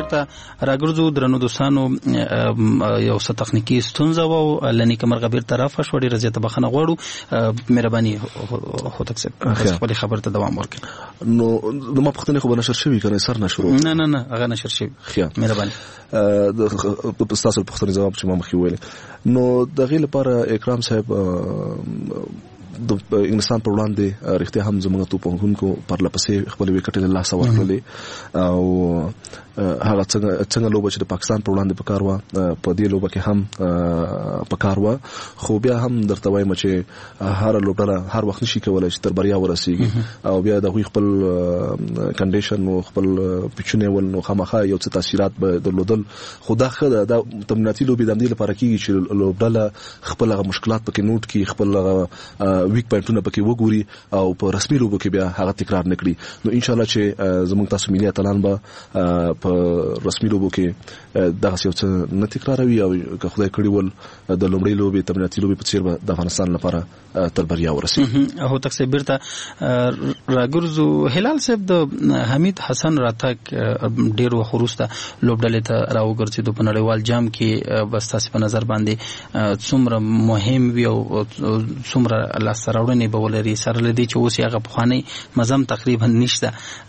بیرته راګرځو درنو دوستانو یو څه تخنیکی ستونزه و لنی کمرغه بیرته رافه شو ډیره زیاته بخنه غواړو مهرباني هوتک صاحب خپل خبر ته دوام ورکړئ. نو د ما پختنه خو نشر شوی کنه سر نشرو نه هغه نشر شوی مهرباني د تاسو پختنه جواب چې ما مخې ویل نو د غیله لپاره اکرام صاحب د انګلستان پر وړاندې رښتیا هم زموږ توپونکو پر لپسې خپل وکټ له لاسه ورکړلې او هغه څنګه لوبه چې د پاکستان پر وړاندې پکار و په دې لوبه کې هم پکار و خو بیا هم درته وایم چې هر لوبډله هر وخت نشي کولای چې تر بریا ورسیږي او بیا د خپل کنډیشن او خپل پچونه ول نو خامخا یو څه تاثیرات به درلودل خو دا خدای د تمناتي لوبې د دې لپاره کیږي چې لوبډله خپل مشکلات پکې نوٹ کړي خپل ویک پوینټونه پکې وګوري او په رسمي لوبو کې بیا هغه تکرار نکړي. نو ان شاء الله چې زموږ تاسو ملي اتلان به په رسمي لوبو کې دغه یو څه نه تکراروي او که خدای کړی ول د لومړی لوبې تمریناتي لوبې په څیر به د افغانستان لپاره تر بریا ورسیږي. هو تک سے بیرته راګرځو هلال صاحب د حمید حسن راتک ډیرو خروسته لوبډلې ته راوګرځي د پنړیوال جام کې بس تاسو په نظر باندې څومره مهم وي او څومره سراوړنې به ولري سره لدی چې اوس هغه بخاني مزم تقریبا نشته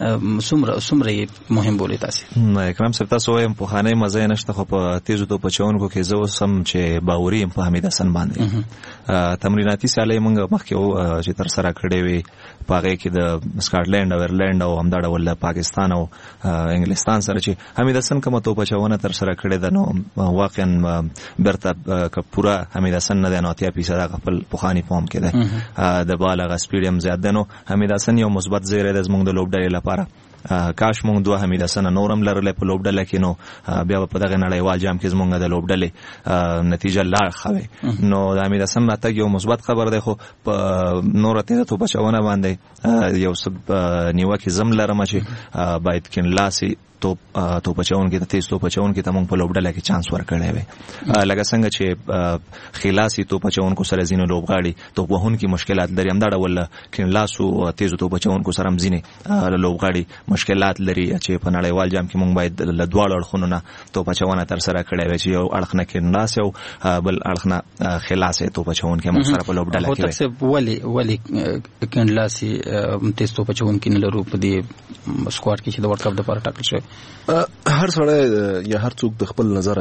څومره مهم بولي تاسو. اکرام صاحب تاسو وایم په خانه مزه نشته خو په تیزو تو پچونکو کې زو سم چې باوري په حمید حسن باندې تمریناتي سالې موږ مخکې چې تر سره کړې وي پاغه کې د سکاټلند او ایرلند او همدا ډول پاکستان او انګلستان سره چې حمید حسن کومه تو پچونه تر سره کړې ده نو واقعا برته ک پورا حمید حسن نه نه 80% خپل پخانی پوم کې ده د بالغ سپیډیم زیات ده. نو حمید حسن یو مثبت زیره د زموږ د لوبډلې لپاره کاش مونږ دوه حمید حسن نورم لرله په لوبډله کې نو بیا په دغه نړیوال جام کې زمونږ د لوبډلې نتیجه لا خوي نو د حمید حسن راته یو مثبت خبر ده خو په نور ته ته بچونه باندې یو سب نیوکه زم لرم چې باید کین لاسي تو پچون کې تیز تو پچون کې تمون په لوبډله کې چانس ورکړی وي لکه څنګه چې خلاصي تو پچون کو سره زینو لوبغاړي تو وهون کې مشکلات لري هم دا ډول کین لاسو تیز تو پچون کو سره مزینه لوبغاړي مشکلات لري چې په نړیوال جام کې مونږ باید له دواړو اړخونو نه تو پچونه تر سره کړی وي چې یو اړخ نه کین لاس او بل اړخ نه خلاصي تو پچون کې مونږ سره په لوبډله کې وي ولی کین لاسي تیز تو پچون کې نه لرو په دې سکواډ کې چې د ورلد کپ د لپاره ټاکل شوی هر سړی یا هر څوک د خپل نظر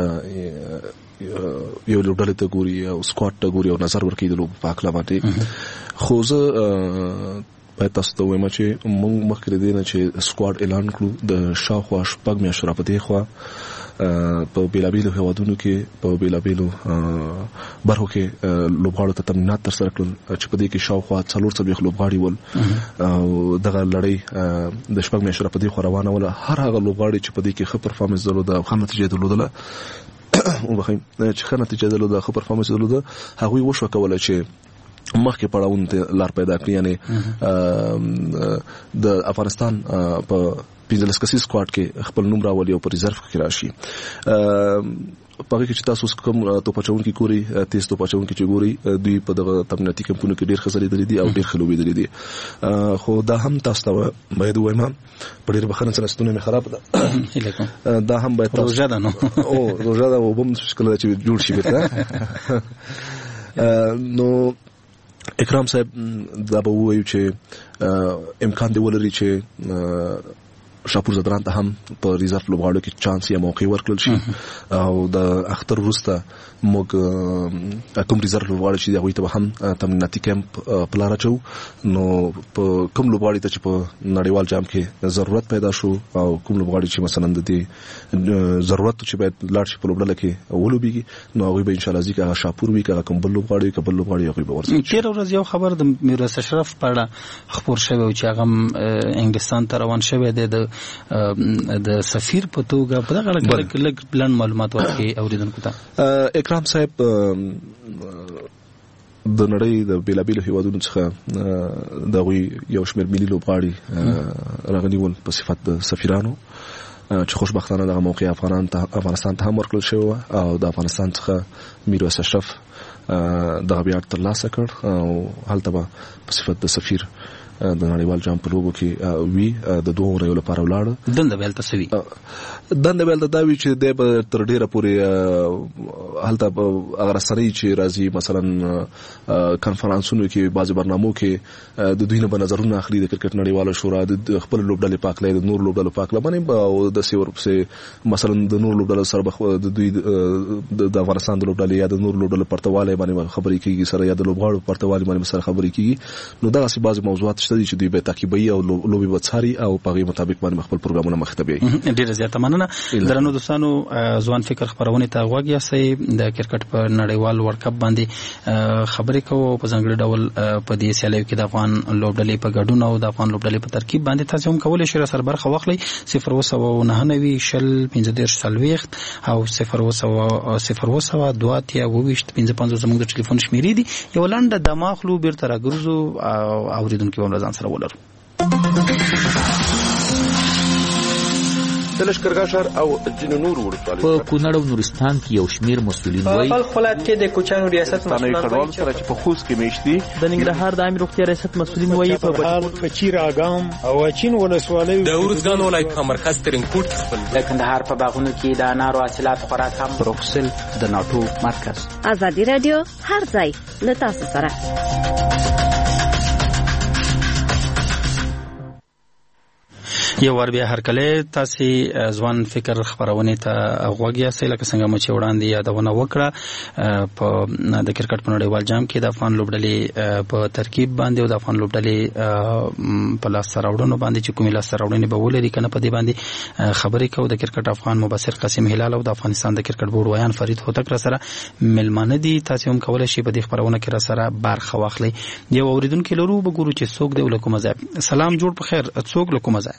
یو لوبډله ته ګوري او سکواډ ته ګوري او نظر ورکوي د لوب په اړه باندې خو زه باید تاسو ته وایم چې موږ مخکې دې نه چې سکواډ اعلان کړو د شاوخوا شپږ میاشتو راپدې خوا په بیلابیلو هیوادونو کې په بیلابیلو برخو کې لوبغاړو ته تمرینات ترسره کړل چې په دې کې شاوخوا 440 لوبغاړي ول او دغه لړۍ د شپږ میاشتو راپدې خو روانه ول هر هغه لوبغاړي چې په دې کې ښه پرفارمنس درلوده ښه نتیجه درلوده او بخیم چې ښه نتیجه درلوده ښه پرفارمنس درلوده هغوی وشو کولای چې مخکې پړاوونه ته لار پیدا کړي یعنی د افغانستان په 15 کسي سکواډ کې خپل نوم راولي او په ریزرو کې راشي پاره کې چې تاسو کوم تو پچون کې ګوري تیز تو پچون کې چې ګوري دوی په دغه تمناتي کمپونو کې ډېر خسرې درې دي او ډېر خلوي درې دي خو دا هم تاسو ته باید وایم په ډېر بخنه سره ستونه مې خراب ده دا هم باید تاسو روزه ده نو او روزه ده وبم مشکل چې جوړ شي ورته نو اکرام صاحب دا به وایو چې امکان دی ولري چې شاپور زدران ته هم په ریزرو لوبغاړو کې چانس یا موقع ورکړل شي او د اختر وروسته موږ کوم ریزرو لوبغاړي چې هغوی ته هم تمریناتي کیمپ په لاره چو نو په کوم لوبغاړي ته چې په نړیوال جام کې ضرورت پیدا شو او کوم لوبغاړي چې مثلا د دې ضرورت چې باید لاړ شي په لوبډله کې ولوبېږي نو هغوی به انشاءالله ځي که هغه شاپور وي که هغه کوم بل لوبغاړي که بل لوبغاړي هغوی به ورځي. تېره ورځ یو خبر د میرویس اشرف په اړه خپور شوی چې هغه انګلستان ته روان شوی دی د سفیر په توګه په دغه اړه کې لږ بلند معلومات ورکړي اوریدونکو ته. اکرام صاحب د نړۍ د بیلابیلو هیوادونو څخه د غوي یو شمېر ملي لوبغاړي راغلي ول په صفت د سفیرانو چې خوشبختانه دغه موقع افغانستان ته هم ورکړل شو او د افغانستان څخه میرویس اشرف دغه بیا ترلاسه کړ او هلته په صفت د سفیر د نړیوال جام په لوبو کې وی د دوه ورځو لپاره ولاړ دنده ویل تسوي دا وی چې د تر ډیره پورې هلته اگر سړی چې راځي مثلا کانفرنسونو کې بعضي برنامو کې د دوی نه نظرونه اخلي د کرکټ نړیواله شورا د خپل لوبډلې پاکلې د نور لوبډلو پاکله باندې او د سیور په مثلا د نور لوبډلو سره د دوی د افغانستان د لوبډلې یا د نور لوبډلو پرتواله باندې خبرې کیږي سره یا د لوبغاړو پرتواله باندې سره خبرې کیږي نو دا څه بعضي موضوعات شته چې دوی به تعقیبي او لوبي وڅاري او په غي مطابق باندې خپل پروګرامونه مخ ته بیاي. ډیر زیاته مننه درنو دوستانو ځوان فکر خبرونه ته غوږی سي د کرکټ په نړیوال ورلد کپ باندې خبرې کوو په ځنګړي ډول په دې سیالیو کې د افغان لوبډلې په ګډون او د افغان لوبډلې په ترکیب باندې تاسو هم کولای شئ سره برخه واخلئ 090 شل 15 سلويخت او 002 زموږ د ټلیفون شمیرې دي یو لنډه دماغلو بیرته راګرځو اوریدونکو هم ځان سره ولرو. د لشکرګاه ښار او ځینو نورو ولسوالیو په کونړ او نورستان کې یو شمیر مسؤلین وایي په ولایت کې د کوچانو ریاست مسؤلین وایي چې په خوست کې میشتي د ننګرهار د عامه روغتیا ریاست مسؤلین وایي په چیر اګام او چین ولسوالیو د اورزګان ولایت په مرکز ترنکوټ خپل د کندهار په باغونو کې د انارو حاصلات خوراک هم بروکسل د ناتو مرکز. ازادي رادیو هر ځای له تاسو سره. یو ور بیا هر کله تاسو ځوان فکر خبرونه ته غوږی سي لکه څنګه مو چې وړاندې یادونه وکړه په د کرکټ په نړیوال جام کې د افغان لوبډلې په ترکیب باندې او د افغان لوبډلې په لاس سراوړنو باندې چې کومې لاس سراوړنې به ولري کنه په دې باندې خبرې کوو. د کرکټ افغان مبصر قاسم هلال او د افغانستان د کرکټ بورډ ویان فرید هوتک را سره ملمانه دي. تاسو هم کولای شئ په دې خبرونه کې را سره برخه واخلئ. یو اوریدونکو لرو وګورو چې څوک دی ولکم ځای. سلام جوړ په خیر څوک لکم ځای.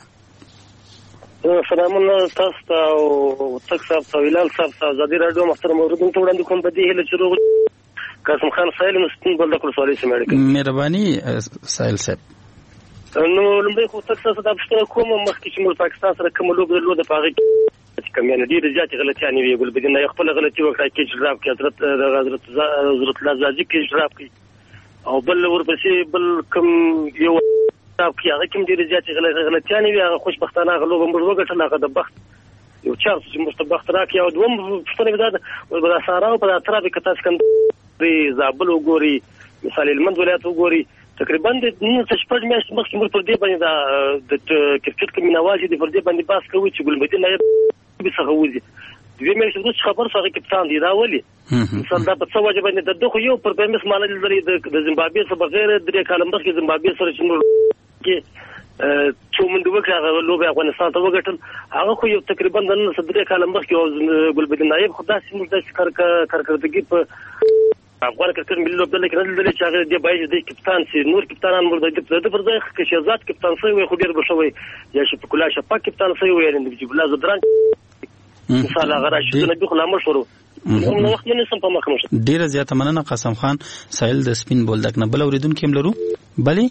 سلامونه تاسو ته او تک صاحب طویلال صاحب ازادي رادیو محترم اوریدونکو وړاندې کوم په دې هله چې روغ قاسم خان سایل مستن بل د کورسوالي سمېړ کې مهرباني سایل صاحب نو لمبه خو تک صاحب تاسو ته کوم مخکې چې موږ پاکستان سره کوم لوب درلود په هغه کې کم یعنی ډیر زیات غلطیانې وی ګل بدین نه خپل غلطي وکړه کې جراب کې حضرت الله زاجي کې جراب کې او بل ورپسې بل کوم یو تاب کې هغه کوم ډیر زیات غلطیانې وی هغه خوشبختانه غلوب موږ وګټل هغه د بخت یو چانس چې مستبخت راکې او دوم څه نه دا سارا په اطراف کې تاسو کوم زابل وګوري مثال المند ولایت وګوري تقریبا د شپږ میاشتې مخکې موږ پر دې باندې د کرکټ کې مینوالي دي پر دې باندې باس کوي چې ګلمدین نه به څه وځي دوی مې څه خبر څنګه کپتان دی دا ولي مثلا دا په څه وجه باندې د دغه یو پر بمس مال لري د زیمبابوې څخه بغیر درې کال مخکې زیمبابوې سره چې کې څو منډه وکړه لوبه افغانستان ته وګټل هغه خو یو تقریبا د 3 کال مخکې ګلبدین نایب خدای سیمه د کارکردګي په افغان کرکټ ملي لوبډله کې نه لري چې هغه د باید د کپتان سي نور کپتانان مرده د پر ځای کې شهزاد کپتان سي وي خو ډیر بشوي یا شپکولا شپک کپتان سي وي یعنی د جبلا زدران مثال هغه راشد نبی خو لامر شروع نو وخت یې سم په مخ نشه. ډیر زیاته مننه قاسم خان سایل د سپین بولدک نه بل اوریدونکو هم لرو. بلی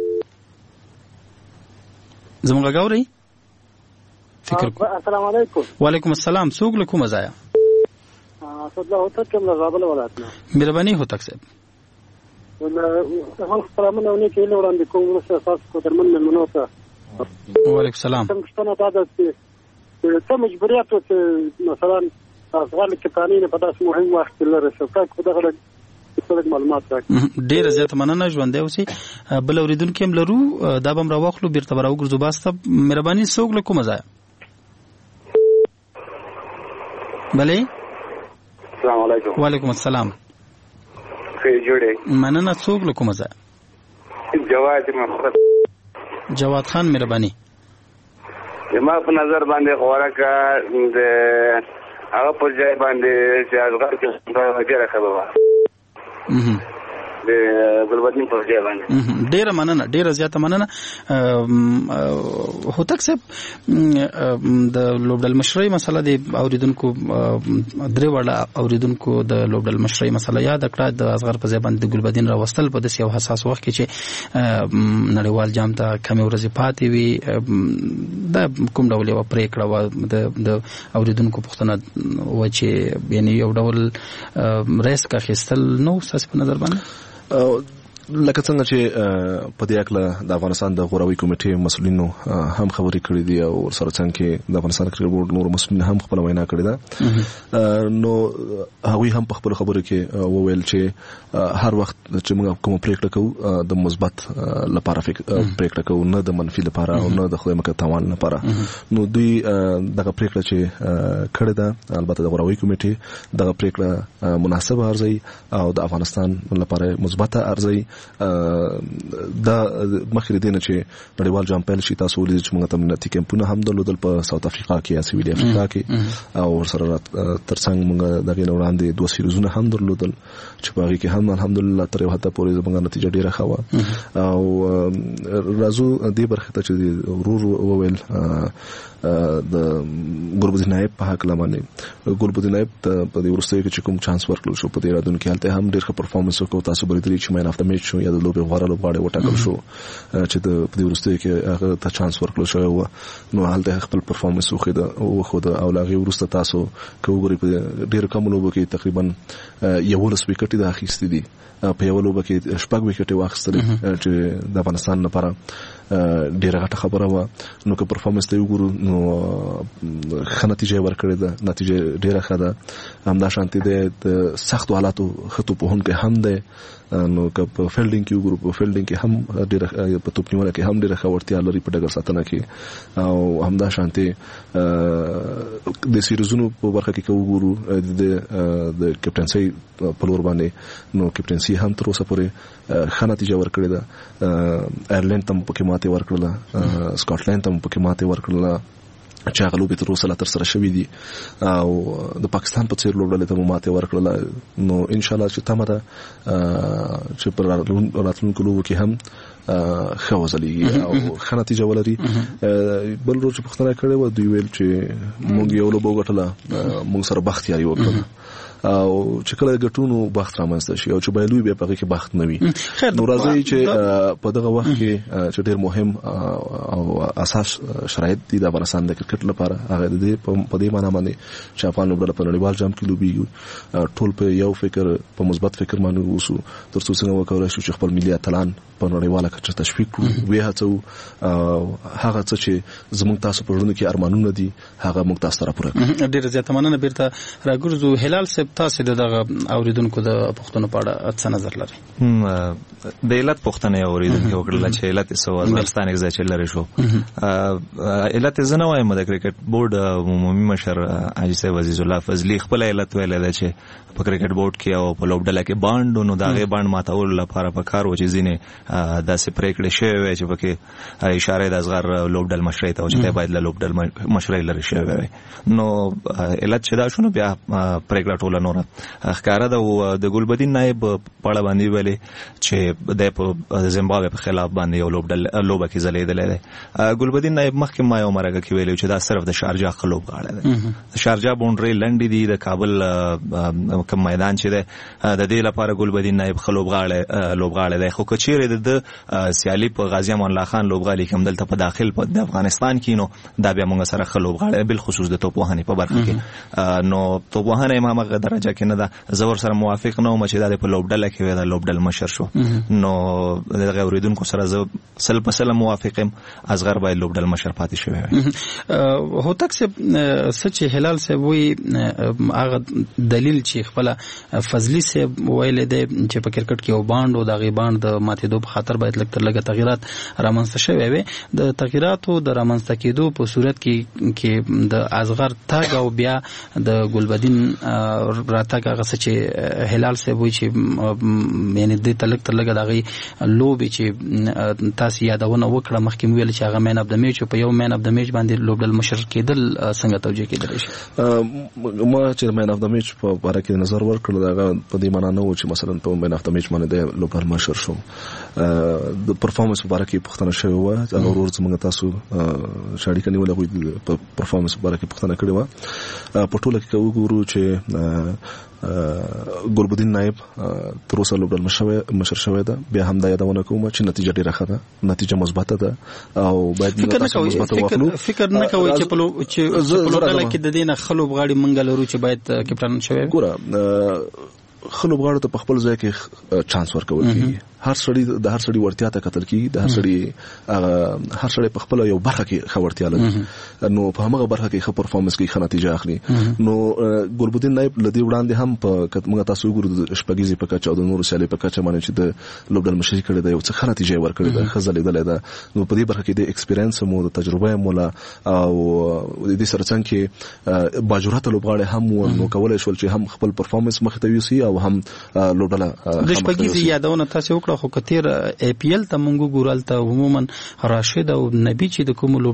زموږ غاوري فکر السلام علیکم. وعلیکم السلام. څوک له کومه ځای؟ صدلا هوتک کوم له زابل ولایت نه. مهرباني هوتک صاحب. ول سلامونه ونی کې له وړاندې کوم څه اساس کو درمن منو ته. وعلیکم السلام. څنګه ستنه دا د څه مجبوریت او مثلا افغان کپتانین په داس مهم وخت لري شفاک خو دغه معلومات راکړي. ډیر زیات مننه ژوندې اوسئ. بل اوریدونکو هم لرو دا بم راوخلو بیرته راوګرځو باسته مهرباني څوک له کومه ځای؟ بله السلام علیکم. وعلیکم السلام. خیر جوړه مننه څوک له کومه ځای؟ جواد محمد. جواد خان مهرباني. ما په نظر باندې خوراکه د هغه په ځای باندې چې ازغار کې ډیره خبره د ګلبدین په ځای باندې ډیره مننه ډیره زیاته مننه. هوتک صاحب د لوبډل مشرۍ مسله د اوریدونکو درې وړه اوریدونکو د لوبډل مشرۍ مسله یاد کړه د اصغر په ځای باندې د ګلبدین راوستل په داسې یو حساس وخت کې چې نړیوال جام ته کم ورځې پاتې وي دا کوم ډول یو پریکړه و د اوریدونکو پوښتنه و چې یعنی یو ډول ریسک اخیستل نو ساس په نظر باندې لکه څنګه چې په دې اړه د افغانستان د غوراوي کمیټې مسؤلینو هم خبرې کړې دي او سره څنګه د افغانستان کرکټ بورډ نور مسؤلین هم خپل وینا کړې ده نو هغوی هم په خپل خبرو کې وویل چې هر وخت چې موږ کوم پریکړه کوو د مثبت لپاره پریکړه کوو نه د منفي لپاره او نه د خدای مکه تاوان لپاره نو دوی دغه پریکړه چې کړې ده البته د غوراوي کمیټې دغه پریکړه مناسبه ارزي او د افغانستان لپاره مثبت ارزي دا مخکې دینه چې نړیوال جام پیل شي تاسو ولې چې موږ ته امنیتي کمپونه هم درلودل په ساوث افریقا کې یا سویلي افریقا کې او ورسره ترڅنګ موږ دغه وړاندې 2 سیریزونه هم درلودل چې په هغه کې هم الحمدلله تر یو حد پورې زموږ نتیجه ډیره ښه وه او راځو دې برخه ته چې ورور وویل د ګلبدین نایب په حق لمانه ګلبدین نایب په دې ورسته کې کوم چانس ورکړل شو په دې راتلون کې حالته هم ډېر ښه پرفارمنس وکړ تاسو بری درې چې مین اف د میچ شو یا د لوبي غوړه لوبغاړي وټاکل شو چې د په دې ورسته کې هغه ته چانس ورکړل شو نو حالته خپل پرفارمنس وخوده او لاغي ورسته تاسو کوګوري په ډېر کم لوبو کې تقریبا 11 وکټ د اخیستې دي په یو لوبه کې 6 وکټ واخیستل چې د افغانستان لپاره ډیره غټه خبره و نو که پرفارمنس ته وګورو نو ښه نتیجه ورکړې ده نتیجه ډیره ښه ده همدا شانتي د سختو حالاتو خطو په هون کې هم ده نو که په فیلډینګ کې وګورو په فیلډینګ کې هم ډیره په توپ نیونه کې هم ډیره ښه وړتیا لري په ډګر ساتنه کې او همدا شانتي د سیریزونو په برخه کې وګورو د کپټنسي په لور باندې نو کپټنسي هم تر اوسه پورې ښه نتیجه ورکړې ده آیرلند ته پکې ماته ورکړله سکاټلند ته پکې ماته ورکړله چې هغه لوبې تر اوسه لا تر سره شوې دي او د پاکستان په څیر لوبډلې ته ماته ورکړله نو ان شاء الله چې تمه ده چې پر راتلونکو لوبو کې هم ښه وځلېږي او ښه نتیجه ولري بل روز پوښتنه کړې و دوی ویل چې موږ یو لوبه وګټله موږ سره بختیاري وکړه او چې کله ګټونو بخت رامنځته شي او چې بایلوي به په کې بخت نه وي نو راځي چې په دغه وخت کې چې ډېر مهم او اساس شرایط دي د افغانستان د کرکټ لپاره هغه د په دې معنی باندې چې افغان لوبډله په نړیوال جام کې لوبي ټول په یو فکر په مثبت فکر باندې ووسو ترڅو څنګه وکولای شو چې خپل ملي اتلان په نړیواله کچه تشویق کړو وې هڅو هغه څه چې زموږ تاسو په ورونو کې ارمانونه دي هغه موږ تاسو سره پوره کړو ډېر زیات مننه بیرته راګرځو هلال صاحب تاسو دغه اوریدونکو د پښتون په اړه څه نظر لري د علت پښتنه اوریدونکو وکړل چې علت سو افغانستان کې ځای لري شو علت زنه وایم د کرکټ بورډ عمومي مشر حاجی صاحب عزیز الله فضلی خپل علت ویل دی چې په کرکټ بورډ کې او په لوبډله کې باند نو داغه باند ماتول لپاره په کار و چې زینه داسې پریکړه شوی چې پکې اشاره د اصغر لوبډل مشرۍ ته چې باید له لوبډل مشرۍ لري شوی نو علت چې دا شنو بیا پریکړه ټول نور ښکارا د ګلبدین نایب پړه باندې ویلي چې د زیمبابوې په خلاف باندې یو لوبه کې زلیدل دی ګلبدین نایب مخکې ما یو مرګه کې ویلي چې دا صرف د شارجه خلوب غاړه ده شارجه بونډري لنډي دي د کابل کوم میدان چې ده د دې لپاره ګلبدین نایب خلوب غاړه دی خو کچېره د سیالي په غازی امان الله خان لوبغالي کوم دلته په داخل په افغانستان کې نو دا بیا موږ سره خلوب غاړه بل خصوص د توپ وهنې په برخه کې نو توپ وهنه امام درجه کې نه ده زور سره موافق نه وم چې دا په لوبډله کې وي دا لوبډل مشر شو نو دغه اوریدونکو سره زه سل په سل موافقم اصغر باید لوبډل مشر پاتې شوی هوتک سچ هلال سے وی هغه دلیل چې خپل فضلی سے ویل دی چې په کرکټ کې یو باند او دغه باند د ماتېدو په خاطر باید لږ تر لږه تغیرات رامنځته شوي وي د تغیراتو د رامنځته کېدو په صورت کې د اصغر تاګ او بیا د ګلبدین راتګ هغه چې هلال صاحب وی چې یعنی د تلک تر لګه دغه لوبي چې تاسو یادونه وکړه مخکې ویل چې هغه مین اف د میچ په یو مین اف د میچ باندې لوبډل مشر کېدل څنګه توجیه کېدل شي ما چې مین اف د میچ په اړه کې نظر ورکړل دا په دې معنی نه و چې مثلا په مین اف د میچ باندې د لوبډل مشر شو د پرفارمنس په اړه کې پوښتنه شوی و هغه ورور څنګه تاسو شاړي کني ولا په پرفارمنس په اړه کې پوښتنه کړې و په ټوله کې وګورو چې ګلبدین نایب تر اوسه لوبډل مشر شوی ده بیا هم دا یادونه کوم چې نتیجه ډیره ښه ده نتیجه مثبته ده او باید فکر نه کوي چې په لوبډل کې د دینه خلوب غاړي منګلورو چې باید کپټان شوی ګوره خلوب غاړو ته په خپل ځای کې چانس ورکول کیږي هر سړی ورتیا ته کتل کی د هر سړی په خپل یو برخه کې خبرتیا لري نو په هغه برخه کې ښه پرفارمنس کوي ښه نتیجه اخلي نو ګلبدین نایب لدی وړاندې هم په موږ تاسو ګورو د شپږیزي په کچه او د نورو سیالي په کچه باندې چې د لوبډل مشري کړی دی یو څه ښه نتیجه ورکړې ده ښه ځلېدلې ده نو په دې برخه کې د ایکسپیرینس مو د تجربه مو او د دې سره څنګه باجوراته لوبغاړي هم نو کولای شول چې هم خپل پرفارمنس مخ ته یوسي او هم لوبډل د شپږیزي یادونه تاسو وکړه خو کتیر ای پی ایل ته مونږ ګورل ته عموما راشد او نبی چې د کوم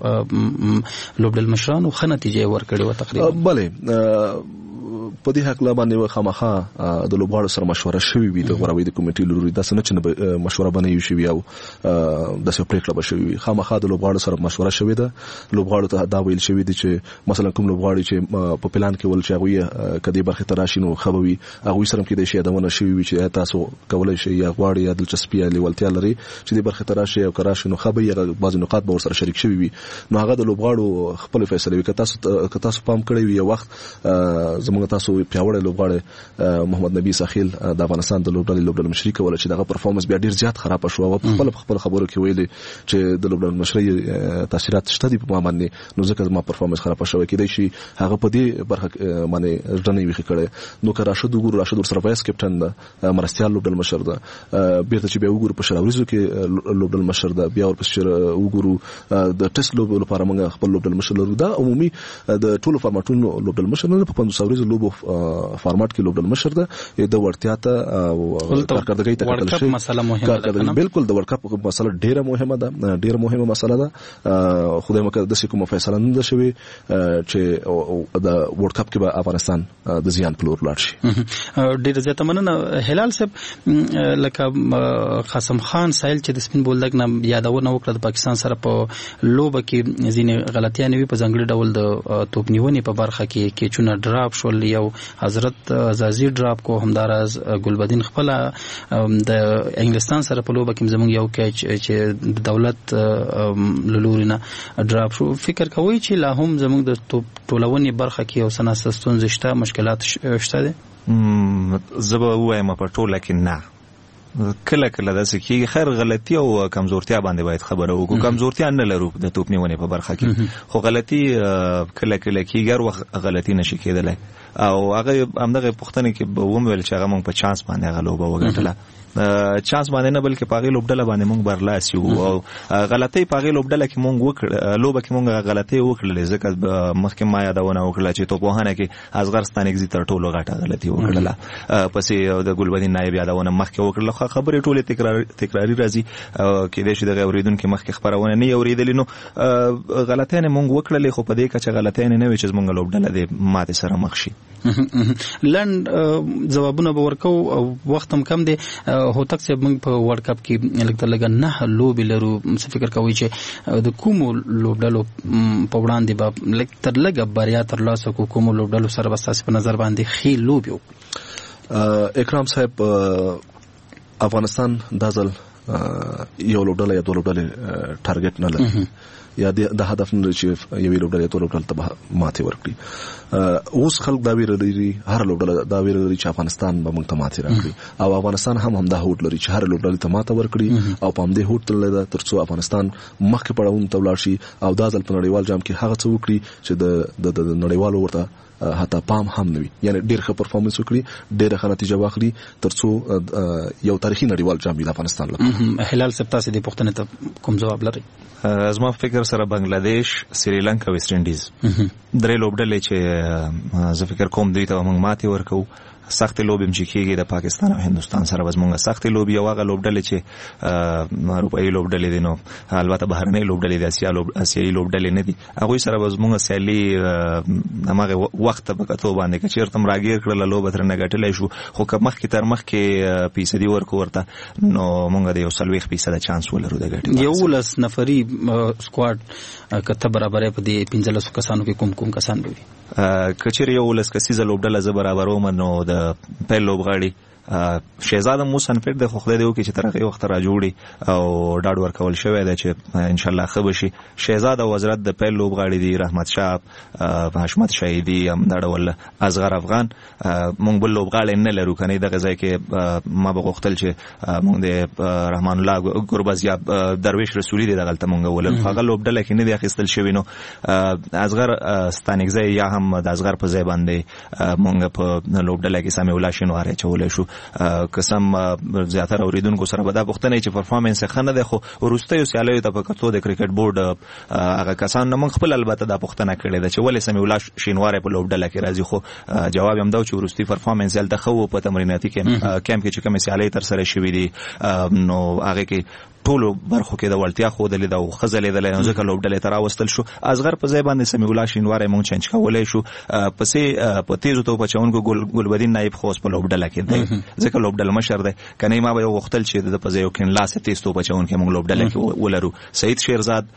لوبډل مشرانو ښه نتیجه ورکړې و تقریبا بله په دې حق لا باندې خامخا د لوبغاړو سره مشوره شوې وي د غوړوي د کمیټې لوري دا څنګه چې مشوره باندې شوې او د څه پریکړه بشوي خامخا د لوبغاړو سره مشوره شوې ده لوبغاړو ته دا ویل شوې دي چې مثلا کوم لوبغاړي چې په پلان کې ول چې هغه کدي برخه تراشي نو خبوي هغه سره کې د شي دونه شوې وي چې تاسو کولای شئ یا غواړي یا دلچسپي لیوالتیا لري چې د برخه تراشي او کراشي نو خبي یا بعض نقاط به سره شریک شوي وي نو هغه د لوبغاړو خپل فیصله وي که تاسو پام کړی وي وخت زموږ تاسو پیاوړی لوبغاړی محمد نبی ساخیل د افغانستان د لوبډل مشري کوله چې دغه پرفارمنس بیا ډیر زیات خراب شو او خپل خبرو کې ویلي چې د لوبډل مشري تاثیرات شته دي په ما باندې نو ځکه ما پرفارمنس خراب شو کېدای شي هغه په دې برخه باندې ځنې ویخ کړي نو که راشد سره وایس کپټن ده مرستيال لوبډل مشر ده بیرته چې بیا وګورو په شراوریزو کې لوبډل مشر ده بیا ورپسې وګورو د ټیسټ لوب لپاره موږ خپل لوبډل مشر لرو دا عمومي د ټولو فارماتونو لوبډل مشر نه په 500 ورځو لوبو فارمات کې لوبډل مشر ده د ورتیا ته او کارکردګۍ ته کتل شي مسله مهمه ده بالکل د ورلد کپ مسله ډیره مهمه ده ډیره مهمه مسله ده خدای مکه د کومه فیصله نه شوي چې د ورلد کپ کې به افغانستان د زیان پلور لاړ شي ډیره زیاته مننه هلال صاحب لکه قاسم خان سایل چې د سپین بولدک نه یادونه وکړه د پاکستان سره په لوبه کې ځینې غلطیاں وي په ځنګړي ډول د توپ نیونې په برخه کې چونه ډراپ شول یو حضرت عزازي ډراپ کو همدارز ګلبدین خپل د انګلستان سره په لوبه کې زموږ یو کیچ چې دولت لورینه ډراپ شو فکر کوي چې لا هم زموږ د ټولونې برخه کې او سناستون زشته مشکلات شته دي زبا وایم په ټوله کې نه کله داسې کېږي خیر غلطي او کمزورتیا باندې باید خبره وکړو کمزورتیا نه لرو د توپ نیونې په برخه کې خو غلطي کله کېږي هر وخت غلطي نشي کېدلی او هغه همدغه پوښتنه کې به ومویل چې هغه مونږ په چانس باندې هغه لوبه وګټله چانس باندې نه بلکې پاغي لوبډله باندې مونږ برلاس یو او غلطي پاغي لوبډله کې مونږ وکړ لوبه کې مونږ غلطي وکړلې ځکه مخکې ما یادونه وکړه چې توپ وهانه کې ازغرستان ایگزي تر ټولو غټه غلطي وکړله پسې د ګلبدین نایب یادونه مخکې وکړله خبرې ټولې تکراری راځي کې د شي د اوریدونکو مخکې خبرونه نه اوریدلې نو غلطۍ نه مونږ وکړلې خو په دې کې چې غلطۍ نه وي چې مونږ لوبډله دې ماته سره مخ شي لند جوابونه به ورکو او وخت هم کم دی هوتک صاحب موږ په ورلد کپ کې لګ نه لوبي لرو څه فکر کوي چې د کوم لوبډلو په وړاندې به لګ تر لګ بریا تر لاسه کوم لوبډلو سره بس په نظر باندې خې لوبي اکرام صاحب افغانستان دازل یو لوبډله یا دوه لوبډله ټارګټ نه لري یا د هدف نه چې یو لوبډله ټول لوبډله ته ماته ورکړي اوس خلک دا ویل لري هر لوبډله دا ویل لري چې افغانستان به موږ ته ماته راکړي او افغانستان هم دا هوډ لري چې هر لوبډله ته ماته ورکړي او په همدې هوډ تل ده ترڅو افغانستان مخکې پړاون ته ولاړ شي او دا ځل په نړیوال جام کې هغه څه وکړي چې د نړیوالو ورته حتی پام هم نوي یعنی ډیر ښه پرفارمنس وکړي ډیر ښه نتیجه واخلي ترڅو یو تاریخي نړیوال جام د افغانستان لپاره هلال صاحب تاسو دې پوښتنه ته کوم جواب لري زما فکر سره بنگلاديش سریلانکا ویسټ انډیز درې لوبډلې چې زه فکر کوم دوی ته موږ ماتې ورکو سخت لوبي چې کېږي د پاکستان او هندستان سره وزمونږه سخت لوبي او هغه لوبډلې چې اروپایي لوبډلې دي نو البته بهرنۍ لوبډلې د اسیایي لوبډلې نه دي هغه سره وزمونږه سیالي هغه وخت په کتو باندې چې چیرته راګیر کړل لوبه تر نه غټلې شو خو که مخکې تر مخکې پیسې ورکو ورته نو مونږ د یو 40% چانس ولرو د غټي یو لس نفري سکواډ کته برابرې په دې 15 کسانو کې کوم کسان وي کچېر یو لس کسیزه لوبډله ز برابرو منو د پیل لوبغاړي شهزاد موسن فټ د خو خدای دی چې تر هغه وخت را جوړي او ډاډ ورکول شوی دی چې ان شاء الله خبر شي. شهزاد وزارت د پیل لوبغاړي دي رحمت شاه حشمت شهیدی هم دا ډول اصغر افغان مونږ بل لوبغاړي نه لرو کني د غزا کې ما بغختل چې مونږ د رحمان الله ګربز یا درویش رسولي دی دغلته مونږ ولل هغه لوبډله کې نه دی اخیستل شوی نو اصغر ستانګزی یا هم د اصغر په ځای باندې مونږ په لوبډله کې سامي ولا شنواره چولې شو. قسم زیاتره اوریدونکو سره به دا پوښتنه چې پرفارمنس ښه نه ده خو ورسته یو سیالیو ته په کتو د کرکټ بورډ هغه کسان نه مونږ خپل البته دا پوښتنه کړې ده چې ولې سامي ولا شنواره په لوبډله کې راځي خو جواب هم دا چې ورستی پرفارمنس یل تخو په تمریناتي کیمپ کې چې کوم سیالي تر سره شوې دي نو هغه کې ټولو برخو کې د ولتیا خو د لیدو خزلې د لنځه کلو ډلې تر واستل شو. اصغر په ځای باندې سمي الله شینواره مونږ چنج کولای شو پسې په تیزو ته بچونکو ګلبدین نائب خوس په لوبډله کې دی ځکه لوبډله مشر دی کني ما به وختل چې د په ځای کې لاس تیزو بچونکو مونږ لوبډله کې ولرو. سعید شیرزاد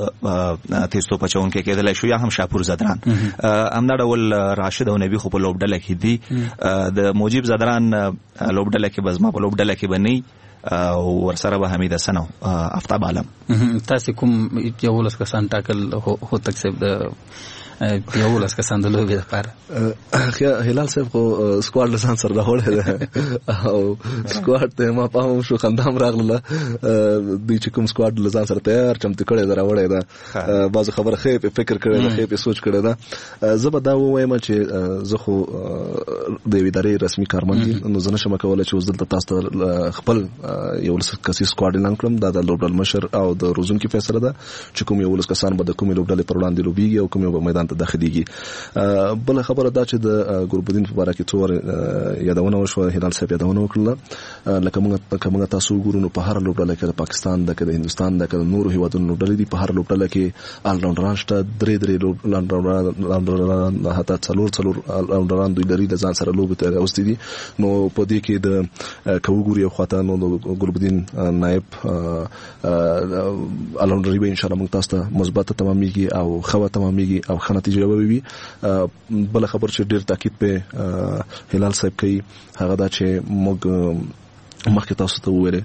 تیزو بچونکو کې د شو یا هم شاپور زدران امدا ډول راشد او نبی خو په لوبډله کې دی د موجب زدران لوبډله کې بزما په لوبډله کې بنئ او ورسره به حمید حسن او افتاب عالم. تاسو کوم یو لس کسان ټاکل هو تکسب د یو لس کسان د لوبي لپاره هلال صاحب خو سکواډ لسان سره راوړل او سکواډ ته ما پام شو خندام راغله د چې کوم سکواډ لسان سره تیار چمت کړي راوړل دا بعض خبره خې فکر کړي خې په سوچ کړي دا زبر دا وایم چې زه خو د ادارې رسمي کارمند نو زنه شم کولای چې وزدل تاسو خپل یو لس کسي سکواډ اعلان کړم دا د لوبډل مشر او د روزن کې فیصله ده چې کوم یو لس کسان به د کوم لوبډل پر وړاندې لوبيږي او کوم یو میدان ته داخليږي. بل خبره دا چې د ګوربدین په اړه کې څور یادونه وشو هلال صاحب یادونه وکړه لکه موږ تاسو ګورو په هر لوبډل کې د پاکستان د هندستان د نورو هیوادونو لوبډل دي په هر لوبډل کې آل راوندران شته درې راوندران حتی څلور راوندران دوی لري د ځان سره لوب ته راوستي دي نو په دې کې د کوګوري خواته نو ګوربدین نائب الحمدلله به ان شاء الله موږ تاسو ته مثبت تماميږي او خو تماميږي او نتیجه وي. بل خبر چې ډیر تاکید په هلال صاحب کوي هغه دا چې موږ مخکې تاسو ته وویل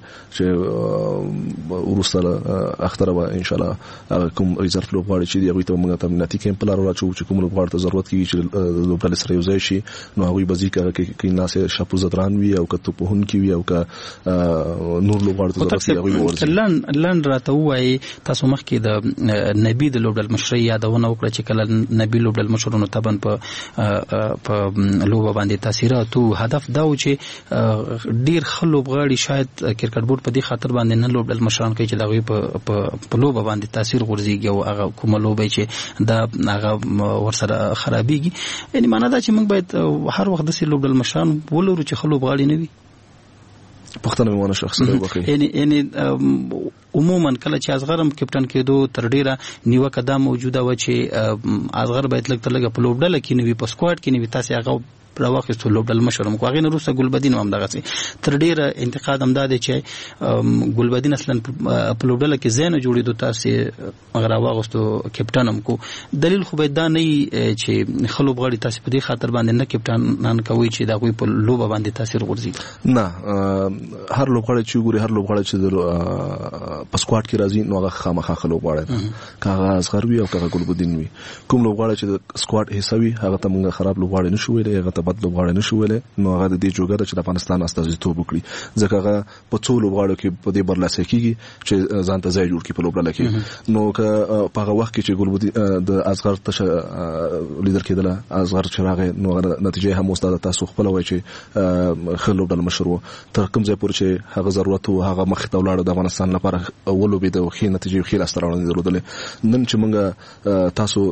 چې ورسره اختر به ان شاء الله کوم ریزرف لوبغاړي چې دی هغه ته موږ تمریناتي کیمپ لاره راچو چې کوم لوبغاړي ته ضرورت کیږي چې لوبډل سره یو ځای شي نو هغه به ځکه کې ناسه شپو زدران وي او کته په هون کې وي او که نور لوبغاړي ته ضرورت کیږي لن راته وایي تاسو مخکې د نبی د لوبډل مشري یادونه وکړه چې کله نبی لوبډل مشرونو تبن په لوب باندې تاثیرات او هدف دا و چې ډیر خلک غاړي شاید کرکټ بورډ په دې خاطر باندې نه لوبډل مشران کوي چې دا غوي په لوب باندې تاثیر غورځيږي او هغه کوم لوب چې دا هغه ورسره خرابيږي یعنی معنا دا چې موږ باید هر وخت د سې لوبډل مشران ولورو چې خلک غاړي نه وي پښتنه مونه شخصي وکړي یعنی عموما کله چې اصغرم کپټن کېدو تر ډیره نیوکه دا موجوده و چې اصغر باید لږ تر لږه په لوبډل کې نه وي په سکواډ کې نه وي تاسو هغه راوخستو لوبډل مشرم کو هغه نه روسه ګلبدین هم دغه تر ډیره انتقاد هم داده چې ګلبدین اصلا په لوبډل کې زینه جوړېدو تاسو مگر راوخستو کپټن هم کو دلیل خو به دا نه چې خلوب غړي تاسو په دې خاطر باندې نه کپټنان کوي چې دا کوئی په لوب باندې تاثیر غورځي نه هر لوب غړي چې ګوري هر لوب غړي چې په سکواډ کې راځي نو هغه خامخا خلوب غړي کاغذ غروي او کاغذ ګلبدین وي کوم لوب غړي چې د سکواډ حسابي هغه ته موږ خراب لوب غړي نشو ویلې هغه بد لوبغاړي نشو ویلې نو هغه د دې جوګه چې د افغانستان استازیتوب وکړي ځکه هغه په څو لوبغاړو کې په دې برلاسه کیږي چې ځان ته ځای جوړ کړي په لوبډله کې نو که په هغه وخت کې چې ګلبدین د اصغر تشه لیدر کېدل اصغر چراغ نو نتیجه هم استاد تاسو خپل وای چې خل لوبډله مشروع تر کوم ځای پورې چې هغه ضرورت او هغه مخ ته ولاړ د افغانستان لپاره اولو به د خې نتیجه خې لاستراوړل درلودل نن چې موږ تاسو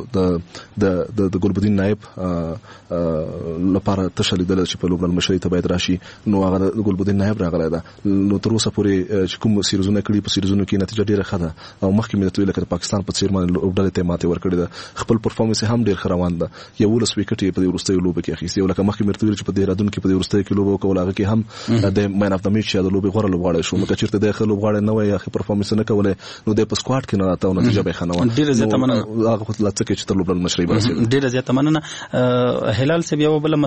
د ګلبدین نائب لپاره تشلیدل چې په لوبډل مشري ته باید راشي نو هغه ګلبدین نائب راغلی دا نو تر اوسه پورې چې کوم سیریزونه کړي په سیریزونو کې نتیجه ډیره ښه ده او مخکې مې ته ویل چې پاکستان په څیر باندې لوبډل ته ماته ورکړي ده خپل پرفارمنس هم ډیر روان ده یو لس وکټ په دې ورستۍ لوب کې اخیستي ولکه مخکې مې ته ویل چې په دې رادون کې په دې ورستۍ کې لوب وکول هغه کې هم د مین اف د میچ یا د لوب غوړه لوبغاړي شو مکه چیرته د خلک لوبغاړي نه وای اخی پرفارمنس نه کوله نو د په سکواډ کې نه راته نتیجه به خنوان ډیر زیاته مننه هغه خپل لڅ کې چې تر لوبډل مشري برسېږي ډیر زیاته مننه هلال صاحب یو بل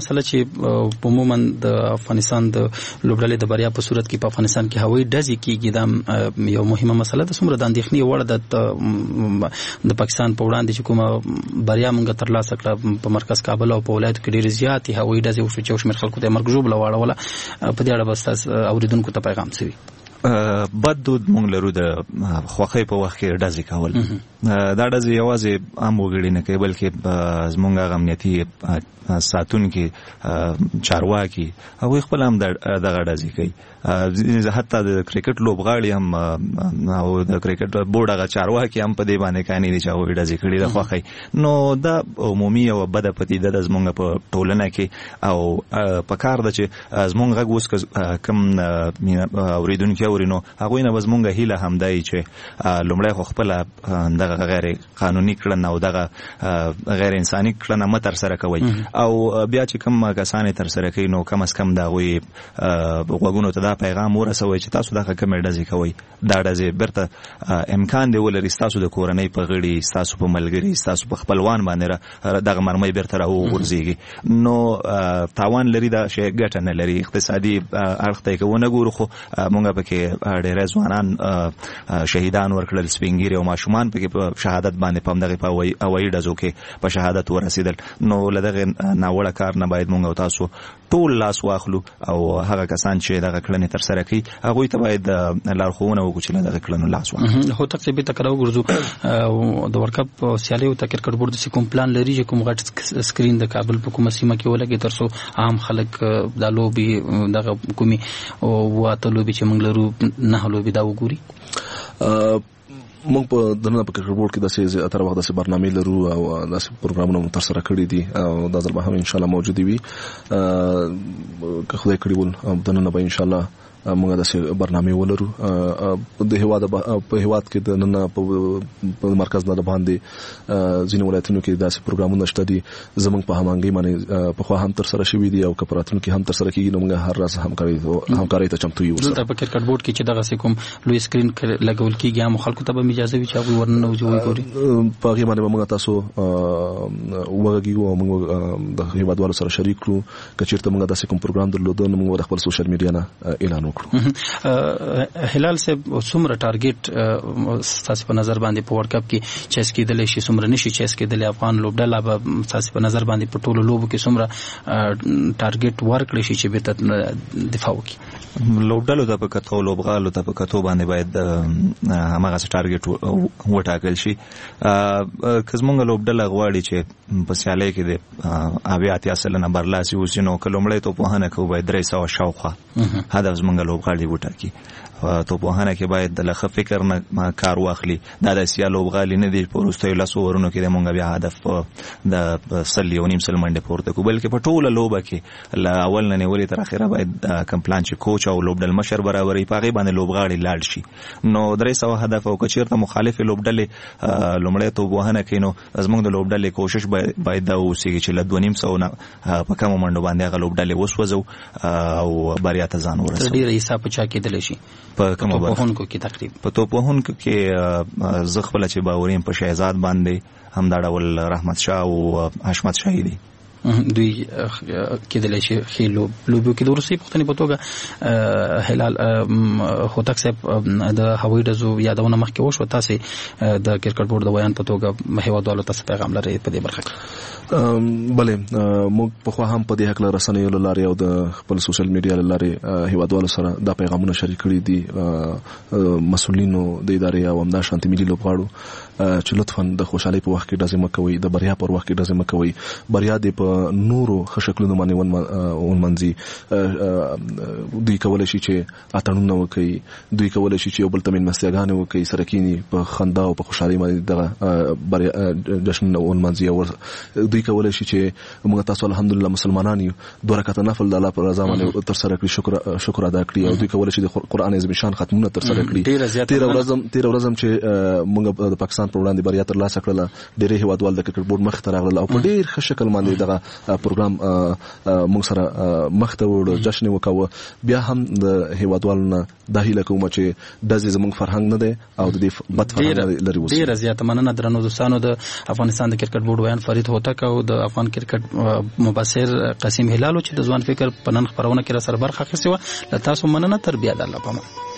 مسله چې عموما د افغانستان د لوبډلې د بریا په صورت کې په افغانستان کې هوایي ډزې کیږي دا یو مهمه مسله ده. څومره د اندېښنې وړ ده د پاکستان په وړاندې چې کومه بریا موږ ترلاسه کړه په مرکز کابل او په ولایتو کې ډېرې زیاتې هوایي ډزې وشوې چې یو شمېر خلکو ته یې مرګ ژوبله واړوله. په دې اړه به ستاسو اورېدونکو ته پیغام څه وي؟ بد دود مونږ لرو د خوښۍ په وخت کې ډزې کول. دا ډزې یوازې عام وګړي نه کوي بلکې زمونږ هغه امنیتي ساتونکي چارواکي هغوی خپل هم دغه ډزې کوي. حتی د کرکټ لوبغاړي هم او د کرکټ بورډ هغه چارواکي هم په دې باندې کاني دي چې هغوی ډزې کړي د خوښۍ. نو دا عمومي او بده پدیده ده زمونږ په ټولنه کې او په کار ده چې زمونږ غږ اوس کوم اورېدونکي اوري نو هغوی نه به زمونږ هیله همدا وي چې لومړی خو خپله دغه غیر قانوني کړنه او دغه غیر انساني کړنه مه ترسره کوئ او بیا چې کوم کسان یې ترسره کوي نو کم از کم د هغوی غوږونو ته دا پیغام ورسوئ چې تاسو دغه کومې ډزې کوئ دا ډزې بیرته امکان دی ولري ستاسو د کورنۍ په غړي ستاسو په ملګري ستاسو په خپلوان باندې دغه مرمۍ بیرته راوغورځېږي نو تاوان لري دا شی ګټه نه لري. اقتصادي اړخ ته یې که ونه ګورو خو موږ پکې ډېری ځوانان شهیدان ورکړل سپین ږیري او ماشومان پکې په شهادت باندې په همدغې په هوایي ډزو کې په شهادت ورسېدل. نو له دغې ناوړه کار نه باید موږ او تاسو ټول لاس واخلو او هغه کسان چې دغه کړنې ترسره کوي هغوی ته باید لارښوونه وکړو چې له دغه کړنو لاس واخلو. هوتک صاحب بیرته که راوګرځو د ورلډ کپ سیالیو ته کرکټ بورډ داسې کوم پلان لري چې کوم غټ سکرین د کابل په کومه سیمه کې ولګي تر څو عام خلک دا لوبې دغه کومې واته لوبې چې موږ لرو 9 لوبې دا وګوري؟ موږ په دننه په کرکټ بورډ کې داسې اتر وخت داسې برنامې لرو او داسې پروګرامونه ترسره کړي دي او دا ځل به هم ان شاء الله موجود وي که خدای کړي ول دننه به ان شاء الله موږ داسې برنامې ولرو. د هیواد په هیواد کې د نن په مرکز نه باندې ځینې ولایتونو کې داسې پروګرامونه شته دي زموږ په همغږي باندې په خو هم تر سره شوي دي او کپراتونو کې هم تر سره کېږي نو موږ هر راز همکاري ته چمتو یو. دلته په کرکټ بورډ کې چې دغه کوم لوی سکرین لګول کېږي هم خلکو ته به اجازه وي چې هغوی ورننه وګوري په هغې باندې به موږ تاسو وغږیږو او موږ د هیوادوالو سره شریک کړو. که چېرته موږ داسې کوم پروګرام درلوده نو موږ د خپل سوشل میډیا نه اعلان هلال صاحب څومره ټارګټ ستاسو په نظر باندې په ورلډ کپ کې چیس کېدلی شي څومره نشي چیس کېدلی افغان لوبډله به ستاسو په نظر باندې په ټولو لوبو کې څومره ټارګټ ورکړی شي چې بیرته دفاع وکړي؟ لوبډلو ته په کتو لوبغالو ته په کتو باندې باید هماغسې ټارګټ وټاکل شي. که زموږ لوبډله غواړي چې په سیالۍ کې د 80-80 برلاسي اوسي نو که لومړی توپوهنه کوو باید 300 شاوخوا هدف زموږ لوبغاړي وټاکي. توپوهنه کې باید د له ښه فکر نه کار واخلي. دا د سیا لوبغالي نه دي په وروستیو 10 اورونو کې د موږ بیا هدف د 100 منډې پورته کړو بلکې په ټوله لوبه کې له اول نه نیولې تر اخره باید کوم پلان چې کوچ او لوبډل مشر برابرې په هغې باندې لوبغاړي لاړ شي. نو 300 هدف او که چېرته مخالفې لوبډلې لومړی توپوهنه کوي نو زموږ د لوبډلې کوشش باید دا واوسېږي چې له 250 نه په کمو منډو باندې هغه لوبډلې وسوځو او بریا ته ځان ورسوو. ډېره حساب په چا کېدلی شي؟ په کومه توپوهونکو کې تقریبا په توپوهونکو کې زه خپله چې باوریم په شهزاد باندې همدا ډول رحمت شاه او حشمت شاهي دي. دوی کېدلی شي ښې لوبو کې د وروستۍ پوښتنې په توګه هلال هوتک صاحب د هوایي ډزو یادونه مخکې وشوه تاسې د کرکټ بورډ د ویان په توګه هیوادوالو ته څه پیغام لرئ په دې برخه کې؟ بلې موږ پخوا هم په دې هکله رسنیو له لارې او د خپل سوشل میډیا له لارې هیوادوالو سره دا پیغامونه شریک کړي دي مسؤلینو د ادارې او همدا شانتي ملي لوبغاړو چې لطفا د خوشحالۍ په وخت کې ډزې مه کوئ د بریا پر وخت کې ډزې مه کوئ. بریا دې په نورو ښه شکلونو باندې ونمنځي. دوی کولی شي چې اتڼونه وکړي دوی کولی شي چې یو بل ته مېلمستیاګانې وکړي سره کښېني په خندا او په خوشحالۍ باندې دغه بریا جشنونه ونمنځي او دوی کولی شي چې موږ تاسو الحمدلله مسلمانان یو 2 رکعته نفل د الله په رضا باندې ترسره کړي شکر ادا کړي او دوی کولی شي د قرآن عظیم شان ختمونه ترسره کړي. 13 ورځم چې موږ د پاکستان پر وړاندې بریا ترلاسه کړله ډېری هیوادوال د کرکټ بورډ مخې ته راغلل او په ډېر ښه شکل باندې دغه پروګرام موږ سره مخ ته وړو جشن وکاوه بیا هم د هیوادوالو د هیله کوم چې د زموږ فرهنګ نه دی او د دې بد فرهنګ لري وسی ډیر زیات مننه درنو دوستانو د افغانستان د کرکټ بورډ ویان فرید هوتک او د افغان کرکټ مبصر قاسم هلال چې د ځوان فکر په نن خبرونه کې را سره برخه اخیستې و. له تاسو مننه. تر بیا د الله پامان.